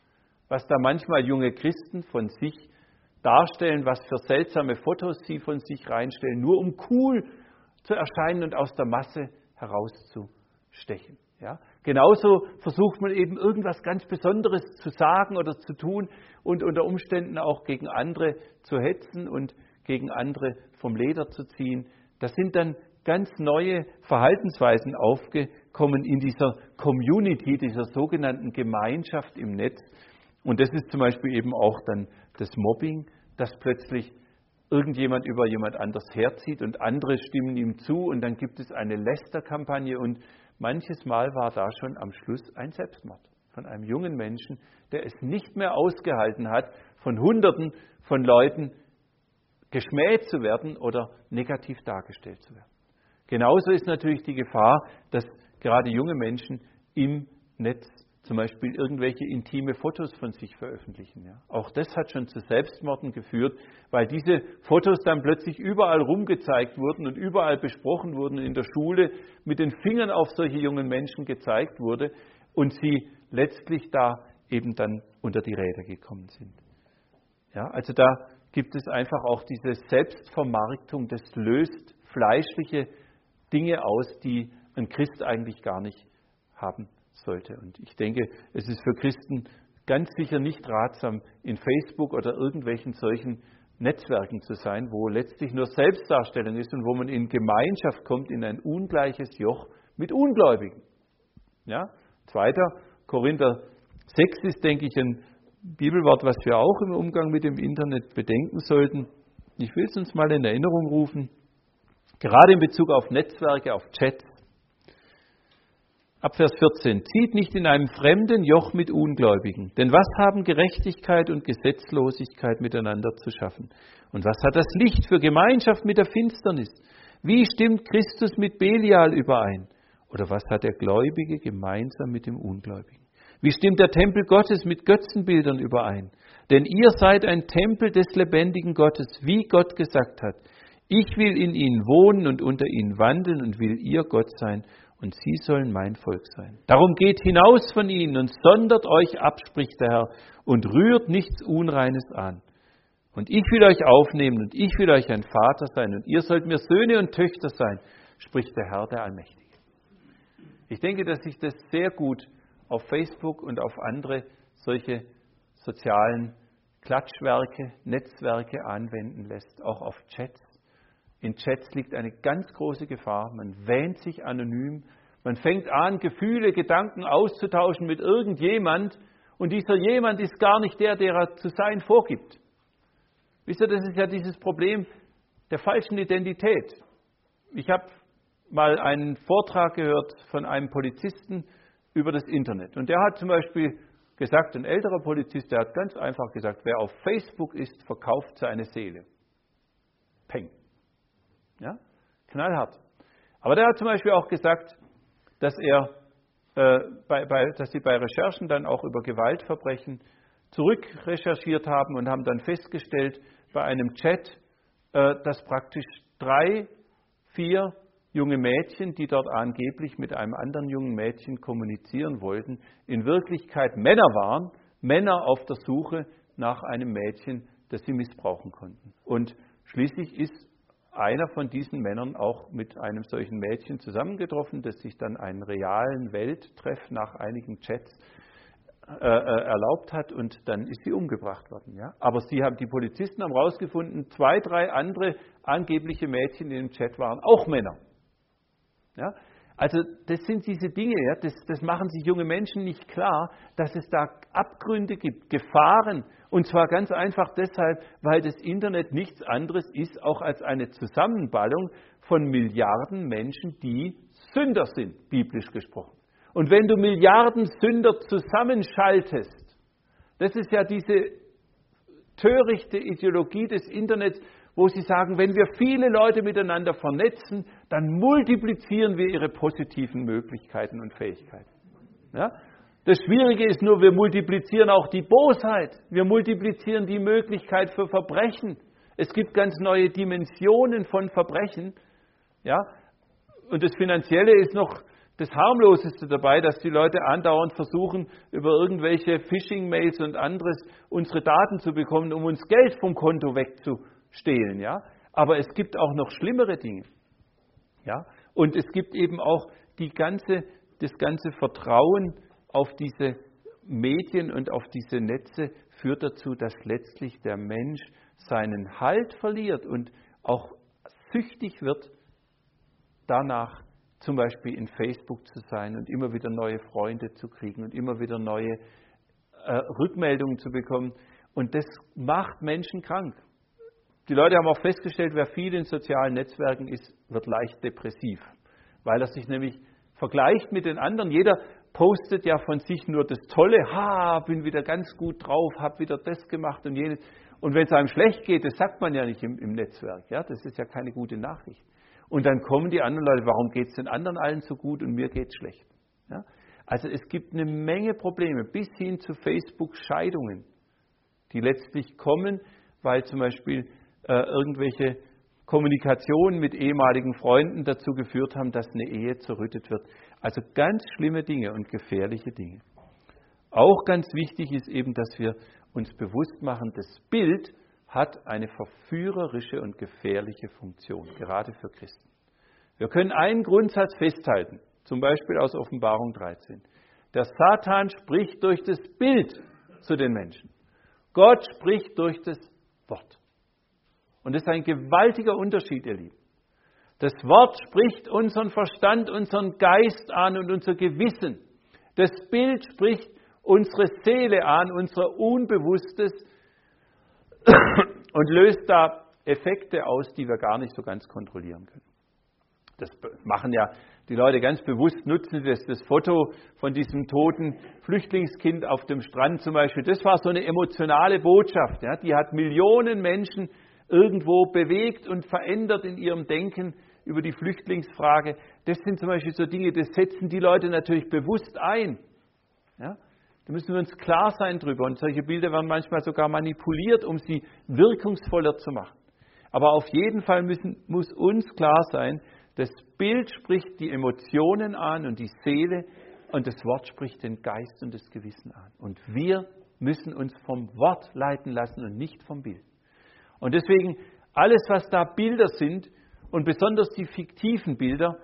was da manchmal junge Christen von sich darstellen, was für seltsame Fotos sie von sich reinstellen, nur um cool zu erscheinen und aus der Masse herauszustechen. Ja? Genauso versucht man eben irgendwas ganz Besonderes zu sagen oder zu tun und unter Umständen auch gegen andere zu hetzen und gegen andere vom Leder zu ziehen. Das sind dann ganz neue Verhaltensweisen aufgekommen in dieser Community, dieser sogenannten Gemeinschaft im Netz. Und das ist zum Beispiel eben auch dann das Mobbing, dass plötzlich irgendjemand über jemand anders herzieht und andere stimmen ihm zu und dann gibt es eine Lästerkampagne und manches Mal war da schon am Schluss ein Selbstmord von einem jungen Menschen, der es nicht mehr ausgehalten hat, von Hunderten von Leuten geschmäht zu werden oder negativ dargestellt zu werden. Genauso ist natürlich die Gefahr, dass gerade junge Menschen im Netz zum Beispiel irgendwelche intime Fotos von sich veröffentlichen. Ja. Auch das hat schon zu Selbstmorden geführt, weil diese Fotos dann plötzlich überall rumgezeigt wurden und überall besprochen wurden, in der Schule mit den Fingern auf solche jungen Menschen gezeigt wurde und sie letztlich da eben dann unter die Räder gekommen sind. Ja, also da gibt es einfach auch diese Selbstvermarktung, das löst fleischliche Dinge aus, die ein Christ eigentlich gar nicht haben sollte. Und ich denke, es ist für Christen ganz sicher nicht ratsam, in Facebook oder irgendwelchen solchen Netzwerken zu sein, wo letztlich nur Selbstdarstellung ist und wo man in Gemeinschaft kommt, in ein ungleiches Joch mit Ungläubigen. Ja? 2. Korinther 6 ist, denke ich, ein Bibelwort, was wir auch im Umgang mit dem Internet bedenken sollten. Ich will es uns mal in Erinnerung rufen, gerade in Bezug auf Netzwerke, auf Chats. Ab Vers 14. Zieht nicht in einem fremden Joch mit Ungläubigen, denn was haben Gerechtigkeit und Gesetzlosigkeit miteinander zu schaffen? Und was hat das Licht für Gemeinschaft mit der Finsternis? Wie stimmt Christus mit Belial überein? Oder was hat der Gläubige gemeinsam mit dem Ungläubigen? Wie stimmt der Tempel Gottes mit Götzenbildern überein? Denn ihr seid ein Tempel des lebendigen Gottes, wie Gott gesagt hat. Ich will in ihnen wohnen und unter ihnen wandeln und will ihr Gott sein und sie sollen mein Volk sein. Darum geht hinaus von ihnen und sondert euch ab, spricht der Herr, und rührt nichts Unreines an. Und ich will euch aufnehmen und ich will euch ein Vater sein und ihr sollt mir Söhne und Töchter sein, spricht der Herr, der Allmächtige. Ich denke, dass sich das sehr gut auf Facebook und auf andere solche sozialen Klatschwerke, Netzwerke anwenden lässt, auch auf Chats. In Chats liegt eine ganz große Gefahr. Man wähnt sich anonym, man fängt an, Gefühle, Gedanken auszutauschen mit irgendjemand und dieser jemand ist gar nicht der, der er zu sein vorgibt. Wisst ihr, das ist ja dieses Problem der falschen Identität. Ich habe mal einen Vortrag gehört von einem Polizisten über das Internet. Und der hat zum Beispiel gesagt, ein älterer Polizist, der hat ganz einfach gesagt, wer auf Facebook ist, verkauft seine Seele. Peng. Ja? Knallhart. Aber der hat zum Beispiel auch gesagt, dass dass sie bei Recherchen dann auch über Gewaltverbrechen zurückrecherchiert haben und haben dann festgestellt, bei einem Chat, dass praktisch 3, 4 junge Mädchen, die dort angeblich mit einem anderen jungen Mädchen kommunizieren wollten, in Wirklichkeit Männer waren, Männer auf der Suche nach einem Mädchen, das sie missbrauchen konnten. Und schließlich ist einer von diesen Männern auch mit einem solchen Mädchen zusammengetroffen, das sich dann einen realen Welttreff nach einigen Chats erlaubt hat und dann ist sie umgebracht worden. Ja? Aber die Polizisten haben herausgefunden, 2, 3 andere angebliche Mädchen in dem Chat waren auch Männer. Ja? Also das sind diese Dinge, ja? Das machen sich junge Menschen nicht klar, dass es da Abgründe gibt, Gefahren. Und zwar ganz einfach deshalb, weil das Internet nichts anderes ist, auch als eine Zusammenballung von Milliarden Menschen, die Sünder sind, biblisch gesprochen. Und wenn du Milliarden Sünder zusammenschaltest, das ist ja diese törichte Ideologie des Internets, wo sie sagen, wenn wir viele Leute miteinander vernetzen, dann multiplizieren wir ihre positiven Möglichkeiten und Fähigkeiten. Ja? Das Schwierige ist nur, wir multiplizieren auch die Bosheit. Wir multiplizieren die Möglichkeit für Verbrechen. Es gibt ganz neue Dimensionen von Verbrechen. Ja? Und das Finanzielle ist noch das Harmloseste dabei, dass die Leute andauernd versuchen, über irgendwelche Phishing-Mails und anderes unsere Daten zu bekommen, um uns Geld vom Konto wegzustehlen. Ja? Aber es gibt auch noch schlimmere Dinge. Ja? Und es gibt eben auch das ganze Vertrauen auf diese Medien und auf diese Netze führt dazu, dass letztlich der Mensch seinen Halt verliert und auch süchtig wird, danach zum Beispiel in Facebook zu sein und immer wieder neue Freunde zu kriegen und immer wieder neue Rückmeldungen zu bekommen. Und das macht Menschen krank. Die Leute haben auch festgestellt, wer viel in sozialen Netzwerken ist, wird leicht depressiv, weil er sich nämlich vergleicht mit den anderen. Jeder postet ja von sich nur das Tolle, bin wieder ganz gut drauf, habe wieder das gemacht und jenes. Und wenn es einem schlecht geht, das sagt man ja nicht im Netzwerk. Ja? Das ist ja keine gute Nachricht. Und dann kommen die anderen Leute, warum geht es den anderen allen so gut und mir geht es schlecht? Ja? Also es gibt eine Menge Probleme, bis hin zu Facebook-Scheidungen, die letztlich kommen, weil zum Beispiel irgendwelche Kommunikationen mit ehemaligen Freunden dazu geführt haben, dass eine Ehe zerrüttet wird. Also ganz schlimme Dinge und gefährliche Dinge. Auch ganz wichtig ist eben, dass wir uns bewusst machen, das Bild hat eine verführerische und gefährliche Funktion, gerade für Christen. Wir können einen Grundsatz festhalten, zum Beispiel aus Offenbarung 13. Der Satan spricht durch das Bild zu den Menschen. Gott spricht durch das Wort. Und das ist ein gewaltiger Unterschied, ihr Lieben. Das Wort spricht unseren Verstand, unseren Geist an und unser Gewissen. Das Bild spricht unsere Seele an, unser Unbewusstes und löst da Effekte aus, die wir gar nicht so ganz kontrollieren können. Das machen ja die Leute ganz bewusst, nutzen das Foto von diesem toten Flüchtlingskind auf dem Strand zum Beispiel. Das war so eine emotionale Botschaft. Ja, die hat Millionen Menschen irgendwo bewegt und verändert in ihrem Denken über die Flüchtlingsfrage. Das sind zum Beispiel so Dinge, das setzen die Leute natürlich bewusst ein. Ja? Da müssen wir uns klar sein drüber. Und solche Bilder werden manchmal sogar manipuliert, um sie wirkungsvoller zu machen. Aber auf jeden Fall muss uns klar sein, das Bild spricht die Emotionen an und die Seele und das Wort spricht den Geist und das Gewissen an. Und wir müssen uns vom Wort leiten lassen und nicht vom Bild. Und deswegen alles, was da Bilder sind und besonders die fiktiven Bilder,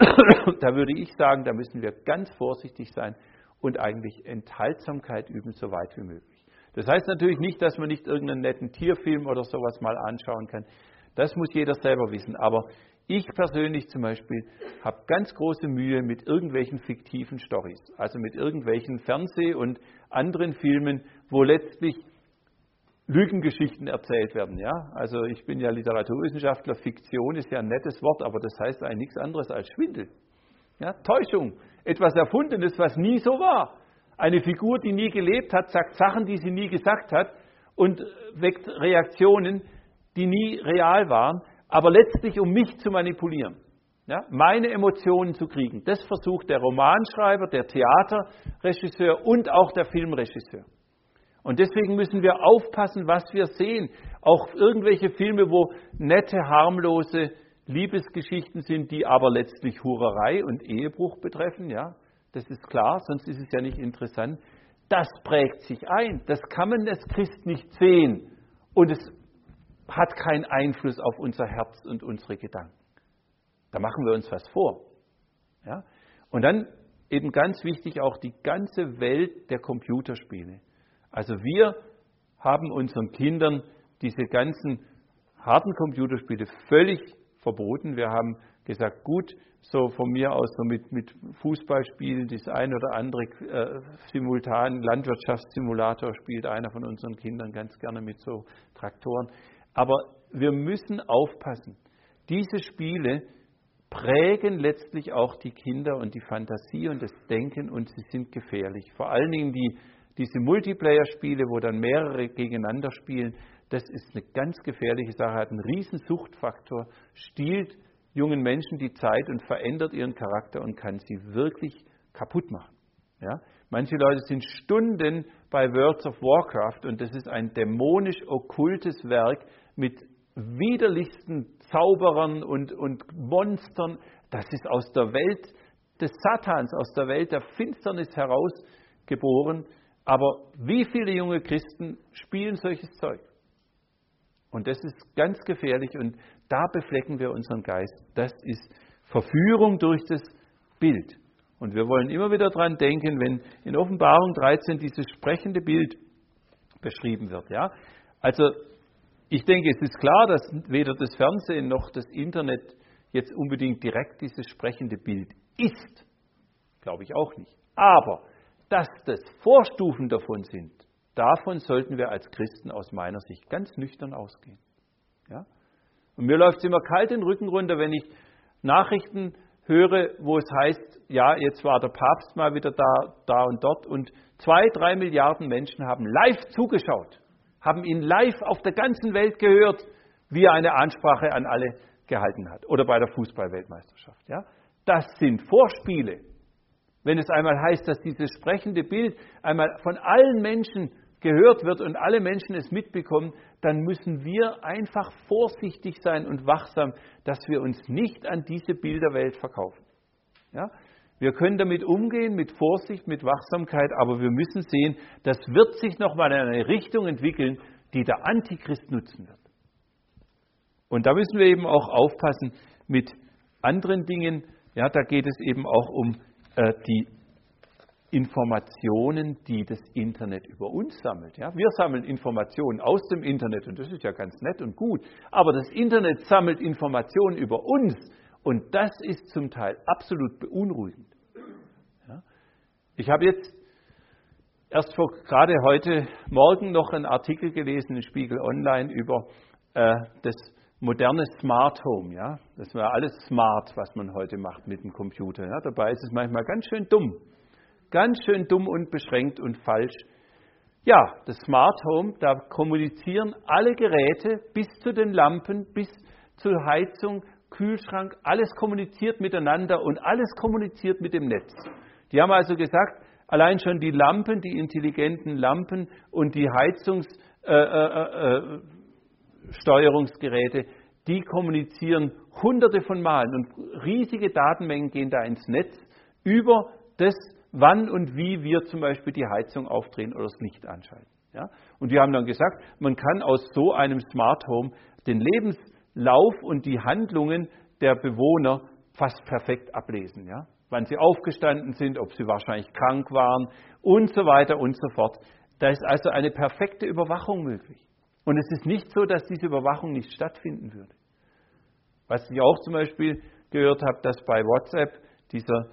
da würde ich sagen, da müssen wir ganz vorsichtig sein und eigentlich Enthaltsamkeit üben, so weit wie möglich. Das heißt natürlich nicht, dass man nicht irgendeinen netten Tierfilm oder sowas mal anschauen kann. Das muss jeder selber wissen. Aber ich persönlich zum Beispiel habe ganz große Mühe mit irgendwelchen fiktiven Storys, also mit irgendwelchen Fernseh- und anderen Filmen, wo letztlich Lügengeschichten erzählt werden. Ja? Also ich bin ja Literaturwissenschaftler, Fiktion ist ja ein nettes Wort, aber das heißt eigentlich nichts anderes als Schwindel. Ja? Täuschung, etwas Erfundenes, was nie so war. Eine Figur, die nie gelebt hat, sagt Sachen, die sie nie gesagt hat und weckt Reaktionen, die nie real waren, aber letztlich um mich zu manipulieren, ja, meine Emotionen zu kriegen. Das versucht der Romanschreiber, der Theaterregisseur und auch der Filmregisseur. Und deswegen müssen wir aufpassen, was wir sehen. Auch irgendwelche Filme, wo nette, harmlose Liebesgeschichten sind, die aber letztlich Hurerei und Ehebruch betreffen, ja, das ist klar, sonst ist es ja nicht interessant. Das prägt sich ein. Das kann man als Christ nicht sehen. Und es hat keinen Einfluss auf unser Herz und unsere Gedanken. Da machen wir uns was vor. Ja? Und dann eben ganz wichtig auch die ganze Welt der Computerspiele. Also wir haben unseren Kindern diese ganzen harten Computerspiele völlig verboten. Wir haben gesagt, gut, so von mir aus so mit Fußballspielen, das ein oder andere simultan Landwirtschaftssimulator spielt einer von unseren Kindern ganz gerne mit so Traktoren. Aber wir müssen aufpassen. Diese Spiele prägen letztlich auch die Kinder und die Fantasie und das Denken und sie sind gefährlich. Vor allen Dingen diese Multiplayer-Spiele, wo dann mehrere gegeneinander spielen, das ist eine ganz gefährliche Sache, hat einen riesen Suchtfaktor, stiehlt jungen Menschen die Zeit und verändert ihren Charakter und kann sie wirklich kaputt machen. Ja? Manche Leute sind Stunden bei World of Warcraft und das ist ein dämonisch-okkultes Werk mit widerlichsten Zauberern und Monstern. Das ist aus der Welt des Satans, aus der Welt der Finsternis herausgeboren. Aber wie viele junge Christen spielen solches Zeug? Und das ist ganz gefährlich und da beflecken wir unseren Geist. Das ist Verführung durch das Bild. Und wir wollen immer wieder dran denken, wenn in Offenbarung 13 dieses sprechende Bild beschrieben wird. Ja? Also ich denke, es ist klar, dass weder das Fernsehen noch das Internet jetzt unbedingt direkt dieses sprechende Bild ist. Glaube ich auch nicht. Aber dass das Vorstufen davon sind, davon sollten wir als Christen aus meiner Sicht ganz nüchtern ausgehen. Ja? Und mir läuft es immer kalt den Rücken runter, wenn ich Nachrichten höre, wo es heißt, ja, jetzt war der Papst mal wieder da und dort und 2-3 Milliarden Menschen haben live zugeschaut, haben ihn live auf der ganzen Welt gehört, wie er eine Ansprache an alle gehalten hat oder bei der Fußball-Weltmeisterschaft. Ja? Das sind Vorspiele. Wenn es einmal heißt, dass dieses sprechende Bild einmal von allen Menschen gehört wird und alle Menschen es mitbekommen, dann müssen wir einfach vorsichtig sein und wachsam, dass wir uns nicht an diese Bilderwelt verkaufen. Ja? Wir können damit umgehen, mit Vorsicht, mit Wachsamkeit, aber wir müssen sehen, das wird sich nochmal in eine Richtung entwickeln, die der Antichrist nutzen wird. Und da müssen wir eben auch aufpassen mit anderen Dingen. Ja, da geht es eben auch um die Informationen, die das Internet über uns sammelt. Ja, wir sammeln Informationen aus dem Internet und das ist ja ganz nett und gut. Aber das Internet sammelt Informationen über uns und das ist zum Teil absolut beunruhigend. Ja, ich habe jetzt erst gerade heute Morgen noch einen Artikel gelesen in Spiegel Online über das moderne Smart Home. Ja, das war alles smart, was man heute macht mit dem Computer. Ja, dabei ist es manchmal ganz schön dumm. Ganz schön dumm und beschränkt und falsch. Ja, das Smart Home, da kommunizieren alle Geräte bis zu den Lampen, bis zur Heizung, Kühlschrank, alles kommuniziert miteinander und alles kommuniziert mit dem Netz. Die haben also gesagt, allein schon die Lampen, die intelligenten Lampen und die Heizungssteuerungsgeräte, die kommunizieren hunderte von Malen und riesige Datenmengen gehen da ins Netz über das, wann und wie wir zum Beispiel die Heizung aufdrehen oder das Licht anschalten. Ja? Und wir haben dann gesagt, man kann aus so einem Smart Home den Lebenslauf und die Handlungen der Bewohner fast perfekt ablesen. Ja? Wann sie aufgestanden sind, ob sie wahrscheinlich krank waren und so weiter und so fort. Da ist also eine perfekte Überwachung möglich. Und es ist nicht so, dass diese Überwachung nicht stattfinden würde. Was ich auch zum Beispiel gehört habe, dass bei WhatsApp, dieser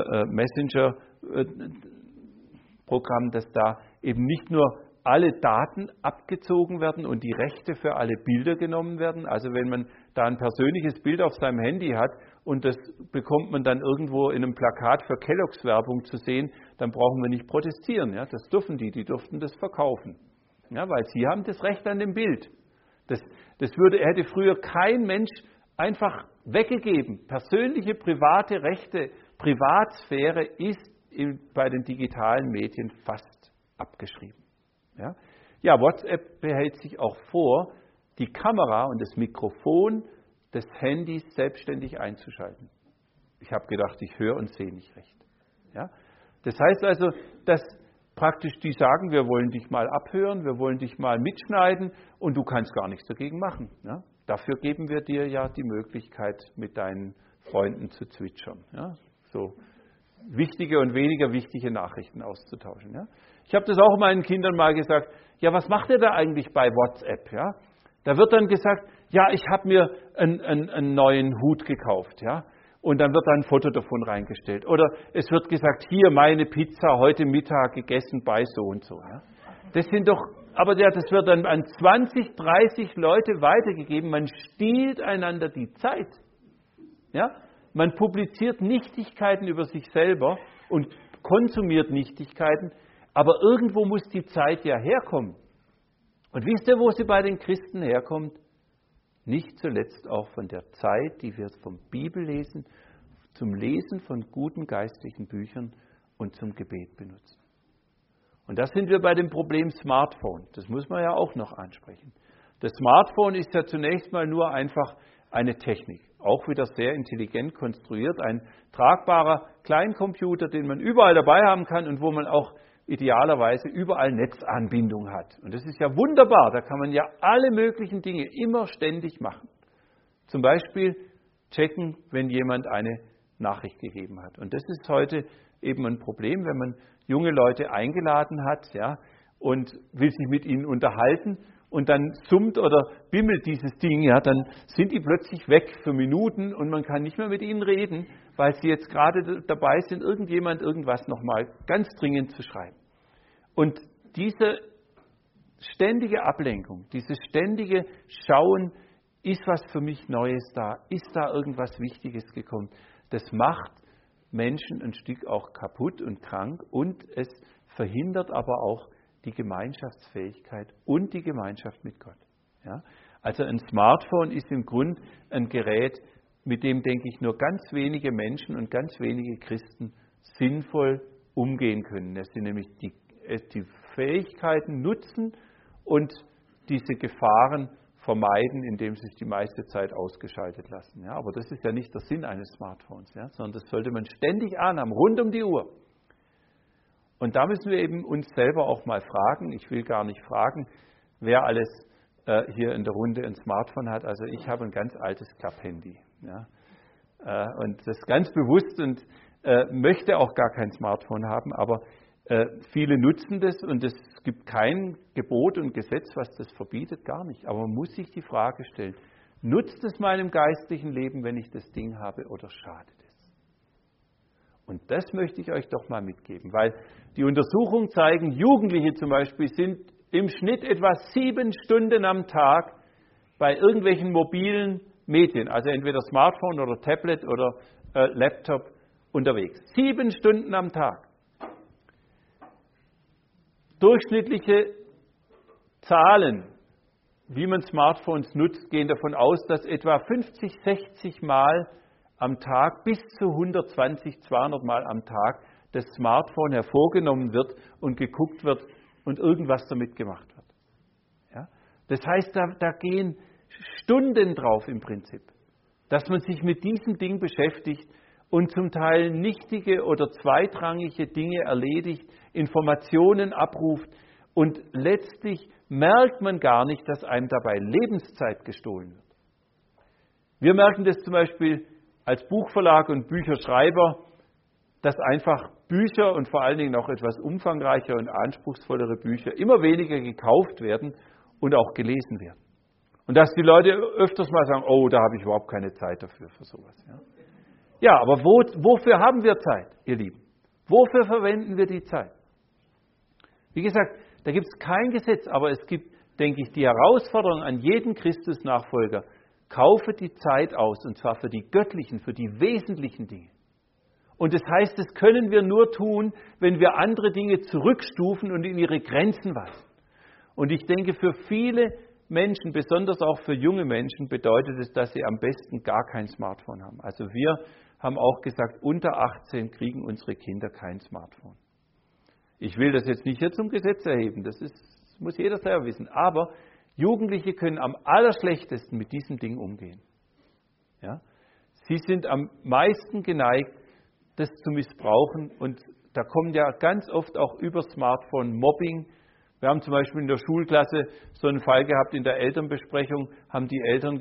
Messenger-Programm, dass da eben nicht nur alle Daten abgezogen werden und die Rechte für alle Bilder genommen werden. Also wenn man da ein persönliches Bild auf seinem Handy hat und das bekommt man dann irgendwo in einem Plakat für Kellogg's Werbung zu sehen, dann brauchen wir nicht protestieren. Ja? Das dürfen die durften das verkaufen. Ja, weil sie haben das Recht an dem Bild. Das hätte früher kein Mensch einfach weggegeben. Persönliche, private Rechte, Privatsphäre ist bei den digitalen Medien fast abgeschrieben. Ja, WhatsApp behält sich auch vor, die Kamera und das Mikrofon des Handys selbstständig einzuschalten. Ich habe gedacht, ich höre und sehe nicht recht. Ja? Das heißt also, dass praktisch die sagen, wir wollen dich mal abhören, wir wollen dich mal mitschneiden und du kannst gar nichts dagegen machen. Ja? Dafür geben wir dir ja die Möglichkeit, mit deinen Freunden zu zwitschern. Ja? So wichtige und weniger wichtige Nachrichten auszutauschen. Ja? Ich habe das auch meinen Kindern mal gesagt, ja, was macht ihr da eigentlich bei WhatsApp? Ja? Da wird dann gesagt, ja, ich habe mir einen neuen Hut gekauft. Ja? Und dann wird da ein Foto davon reingestellt. Oder es wird gesagt, hier meine Pizza heute Mittag gegessen bei so und so. Ja? Das sind doch, aber ja, das wird dann an 20, 30 Leute weitergegeben. Man stiehlt einander die Zeit. Ja? Man publiziert Nichtigkeiten über sich selber und konsumiert Nichtigkeiten. Aber irgendwo muss die Zeit ja herkommen. Und wisst ihr, wo sie bei den Christen herkommt? Nicht zuletzt auch von der Zeit, die wir vom Bibellesen, zum Lesen von guten geistlichen Büchern und zum Gebet benutzen. Und da sind wir bei dem Problem Smartphone. Das muss man ja auch noch ansprechen. Das Smartphone ist ja zunächst mal nur einfach eine Technik. Auch wieder sehr intelligent konstruiert. Ein tragbarer Kleincomputer, den man überall dabei haben kann und wo man auch idealerweise überall Netzanbindung hat. Und das ist ja wunderbar. Da kann man ja alle möglichen Dinge immer ständig machen. Zum Beispiel checken, wenn jemand eine Nachricht gegeben hat. Und das ist heute eben ein Problem, wenn man junge Leute eingeladen hat, ja, und will sich mit ihnen unterhalten und dann summt oder bimmelt dieses Ding, ja, dann sind die plötzlich weg für Minuten und man kann nicht mehr mit ihnen reden, weil sie jetzt gerade dabei sind, irgendjemand irgendwas nochmal ganz dringend zu schreiben. Und diese ständige Ablenkung, dieses ständige Schauen, ist was für mich Neues da? Ist da irgendwas Wichtiges gekommen? Das macht Menschen ein Stück auch kaputt und krank und es verhindert aber auch die Gemeinschaftsfähigkeit und die Gemeinschaft mit Gott. Ja? Also ein Smartphone ist im Grunde ein Gerät, mit dem, denke ich, nur ganz wenige Menschen und ganz wenige Christen sinnvoll umgehen können. Dass sie nämlich die Fähigkeiten nutzen und diese Gefahren vermeiden, indem sie es die meiste Zeit ausgeschaltet lassen. Ja, aber das ist ja nicht der Sinn eines Smartphones, ja, sondern das sollte man ständig anhaben, rund um die Uhr. Und da müssen wir eben uns selber auch mal fragen. Ich will gar nicht fragen, wer alles hier in der Runde ein Smartphone hat. Also ich habe ein ganz altes Klapphandy. Ja, und das ganz bewusst und möchte auch gar kein Smartphone haben, aber viele nutzen das und es gibt kein Gebot und Gesetz, was das verbietet, gar nicht. Aber man muss sich die Frage stellen, nutzt es meinem geistlichen Leben, wenn ich das Ding habe, oder schadet es? Und das möchte ich euch doch mal mitgeben, weil die Untersuchungen zeigen, Jugendliche zum Beispiel sind im Schnitt etwa 7 Stunden am Tag bei irgendwelchen mobilen Medien, also entweder Smartphone oder Tablet oder Laptop unterwegs. 7 Stunden am Tag. Durchschnittliche Zahlen, wie man Smartphones nutzt, gehen davon aus, dass etwa 50, 60 Mal am Tag bis zu 120, 200 Mal am Tag das Smartphone hervorgenommen wird und geguckt wird und irgendwas damit gemacht wird. Ja? Das heißt, da gehen Stunden drauf im Prinzip, dass man sich mit diesem Ding beschäftigt und zum Teil nichtige oder zweitrangige Dinge erledigt, Informationen abruft und letztlich merkt man gar nicht, dass einem dabei Lebenszeit gestohlen wird. Wir merken das zum Beispiel als Buchverlag und Bücherschreiber, dass einfach Bücher und vor allen Dingen auch etwas umfangreichere und anspruchsvollere Bücher immer weniger gekauft werden und auch gelesen werden. Und dass die Leute öfters mal sagen, oh, da habe ich überhaupt keine Zeit dafür, für sowas. Ja, aber wofür haben wir Zeit, ihr Lieben? Wofür verwenden wir die Zeit? Wie gesagt, da gibt es kein Gesetz, aber es gibt, denke ich, die Herausforderung an jeden Christus-Nachfolger, kaufe die Zeit aus, und zwar für die göttlichen, für die wesentlichen Dinge. Und das heißt, das können wir nur tun, wenn wir andere Dinge zurückstufen und in ihre Grenzen weisen. Und ich denke, für viele Menschen, besonders auch für junge Menschen, bedeutet es, dass sie am besten gar kein Smartphone haben. Also wir haben auch gesagt, unter 18 kriegen unsere Kinder kein Smartphone. Ich will das jetzt nicht hier zum Gesetz erheben, das muss jeder selber wissen. Aber Jugendliche können am allerschlechtesten mit diesem Ding umgehen. Ja? Sie sind am meisten geneigt, das zu missbrauchen. Und da kommt ja ganz oft auch über Smartphone Mobbing. Wir haben zum Beispiel in der Schulklasse so einen Fall gehabt, in der Elternbesprechung haben die Lehrer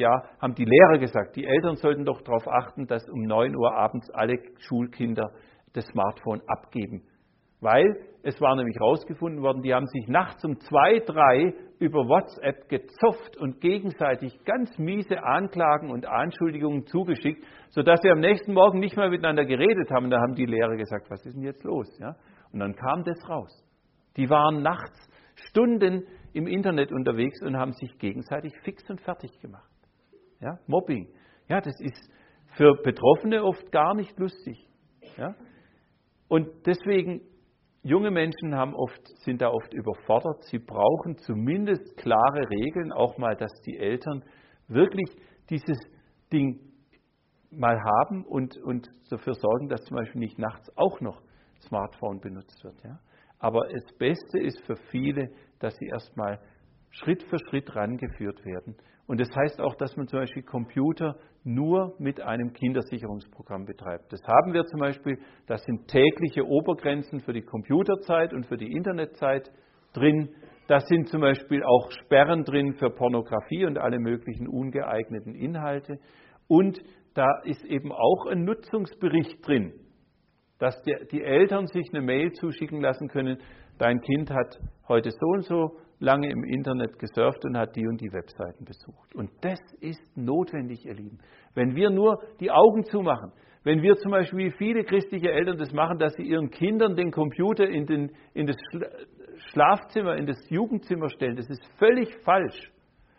gesagt, die Eltern sollten doch darauf achten, dass um 9 Uhr abends alle Schulkinder das Smartphone abgeben. Weil es war nämlich rausgefunden worden, die haben sich nachts um 2, 3 über WhatsApp gezofft und gegenseitig ganz miese Anklagen und Anschuldigungen zugeschickt, sodass sie am nächsten Morgen nicht mehr miteinander geredet haben. Und da haben die Lehrer gesagt, was ist denn jetzt los? Ja? Und dann kam das raus. Die waren nachts Stunden im Internet unterwegs und haben sich gegenseitig fix und fertig gemacht. Ja? Mobbing. Ja, das ist für Betroffene oft gar nicht lustig. Ja? Und deswegen, junge Menschen sind da oft überfordert. Sie brauchen zumindest klare Regeln, auch mal, dass die Eltern wirklich dieses Ding mal haben und dafür sorgen, dass zum Beispiel nicht nachts auch noch Smartphone benutzt wird. Ja? Aber das Beste ist für viele, dass sie erstmal Schritt für Schritt rangeführt werden. Und das heißt auch, dass man zum Beispiel Computer nur mit einem Kindersicherungsprogramm betreibt. Das haben wir zum Beispiel, das sind tägliche Obergrenzen für die Computerzeit und für die Internetzeit drin. Da sind zum Beispiel auch Sperren drin für Pornografie und alle möglichen ungeeigneten Inhalte. Und da ist eben auch ein Nutzungsbericht drin, dass die Eltern sich eine Mail zuschicken lassen können, dein Kind hat heute so und so lange im Internet gesurft und hat die und die Webseiten besucht. Und das ist notwendig, ihr Lieben. Wenn wir nur die Augen zumachen, wenn wir zum Beispiel, wie viele christliche Eltern das machen, dass sie ihren Kindern den Computer in das Schlafzimmer, in das Jugendzimmer stellen, das ist völlig falsch.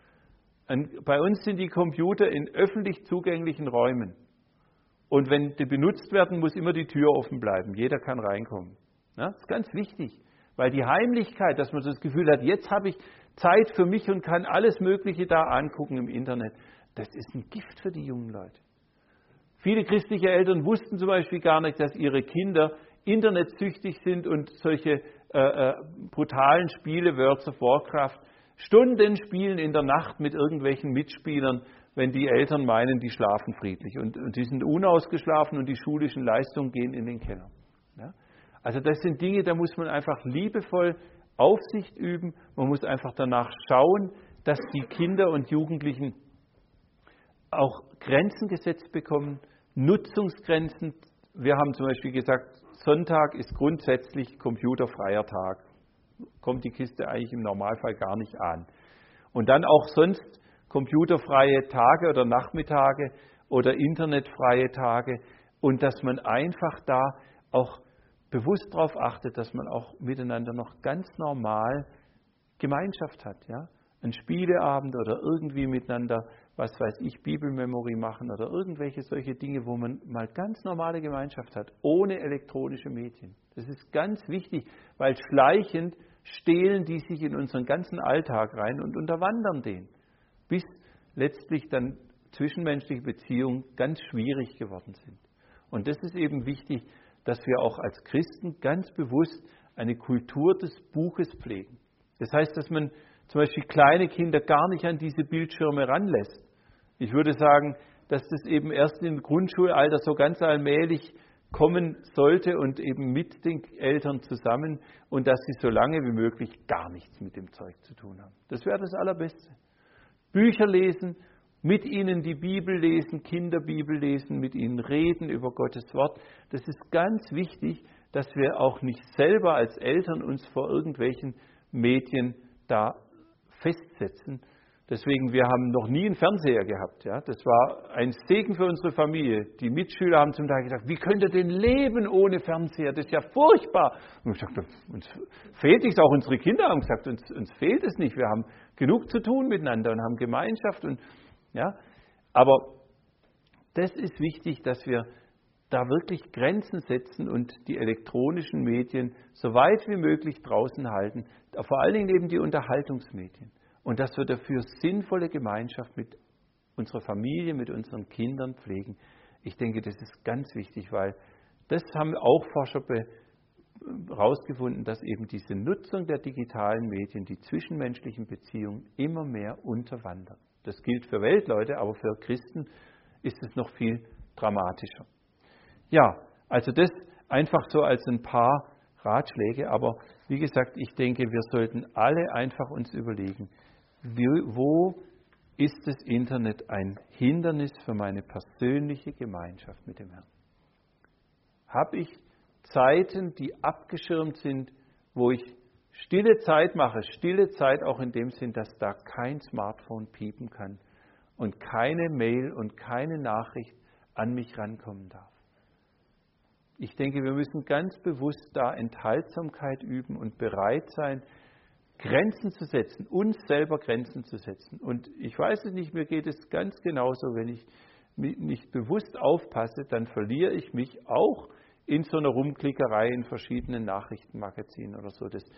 Bei uns sind die Computer in öffentlich zugänglichen Räumen. Und wenn die benutzt werden, muss immer die Tür offen bleiben. Jeder kann reinkommen. Ja, das ist ganz wichtig, weil die Heimlichkeit, dass man das Gefühl hat, jetzt habe ich Zeit für mich und kann alles Mögliche da angucken im Internet, das ist ein Gift für die jungen Leute. Viele christliche Eltern wussten zum Beispiel gar nicht, dass ihre Kinder internetsüchtig sind und solche brutalen Spiele, World of Warcraft, Stunden spielen in der Nacht mit irgendwelchen Mitspielern, wenn die Eltern meinen, die schlafen friedlich. Und die sind unausgeschlafen und die schulischen Leistungen gehen in den Keller. Ja? Also das sind Dinge, da muss man einfach liebevoll Aufsicht üben. Man muss einfach danach schauen, dass die Kinder und Jugendlichen auch Grenzen gesetzt bekommen, Nutzungsgrenzen. Wir haben zum Beispiel gesagt, Sonntag ist grundsätzlich computerfreier Tag. Kommt die Kiste eigentlich im Normalfall gar nicht an. Und dann auch sonst computerfreie Tage oder Nachmittage oder internetfreie Tage und dass man einfach da auch bewusst darauf achtet, dass man auch miteinander noch ganz normal Gemeinschaft hat. Ja? Ein Spieleabend oder irgendwie miteinander, was weiß ich, Bibelmemory machen oder irgendwelche solche Dinge, wo man mal ganz normale Gemeinschaft hat, ohne elektronische Medien. Das ist ganz wichtig, weil schleichend stehlen die sich in unseren ganzen Alltag rein und unterwandern den, bis letztlich dann zwischenmenschliche Beziehungen ganz schwierig geworden sind. Und das ist eben wichtig, dass wir auch als Christen ganz bewusst eine Kultur des Buches pflegen. Das heißt, dass man zum Beispiel kleine Kinder gar nicht an diese Bildschirme ranlässt. Ich würde sagen, dass das eben erst im Grundschulalter so ganz allmählich kommen sollte und eben mit den Eltern zusammen und dass sie so lange wie möglich gar nichts mit dem Zeug zu tun haben. Das wäre das Allerbeste. Bücher lesen, mit ihnen die Bibel lesen, Kinderbibel lesen, mit ihnen reden über Gottes Wort. Das ist ganz wichtig, dass wir auch nicht selber als Eltern uns vor irgendwelchen Medien da festsetzen. Deswegen, wir haben noch nie einen Fernseher gehabt. Ja? Das war ein Segen für unsere Familie. Die Mitschüler haben zum Teil gesagt, wie könnt ihr denn leben ohne Fernseher? Das ist ja furchtbar. Und ich sagte, uns fehlt es auch. Unsere Kinder haben gesagt, uns fehlt es nicht. Wir haben genug zu tun miteinander und haben Gemeinschaft. Ja? Aber das ist wichtig, dass wir da wirklich Grenzen setzen und die elektronischen Medien so weit wie möglich draußen halten. Vor allen Dingen eben die Unterhaltungsmedien. Und dass wir dafür sinnvolle Gemeinschaft mit unserer Familie, mit unseren Kindern pflegen. Ich denke, das ist ganz wichtig, weil das haben auch Forscher herausgefunden, dass eben diese Nutzung der digitalen Medien, die zwischenmenschlichen Beziehungen immer mehr unterwandern. Das gilt für Weltleute, aber für Christen ist es noch viel dramatischer. Ja, also das einfach so als ein paar Ratschläge, aber wie gesagt, ich denke, wir sollten alle einfach uns überlegen, wo ist das Internet ein Hindernis für meine persönliche Gemeinschaft mit dem Herrn? Habe ich Zeiten, die abgeschirmt sind, wo ich stille Zeit mache, stille Zeit auch in dem Sinn, dass da kein Smartphone piepen kann und keine Mail und keine Nachricht an mich rankommen darf? Ich denke, wir müssen ganz bewusst da Enthaltsamkeit üben und bereit sein, Grenzen zu setzen, uns selber Grenzen zu setzen. Und ich weiß es nicht, mir geht es ganz genauso, wenn ich nicht bewusst aufpasse, dann verliere ich mich auch in so einer Rumklickerei in verschiedenen Nachrichtenmagazinen oder so. Das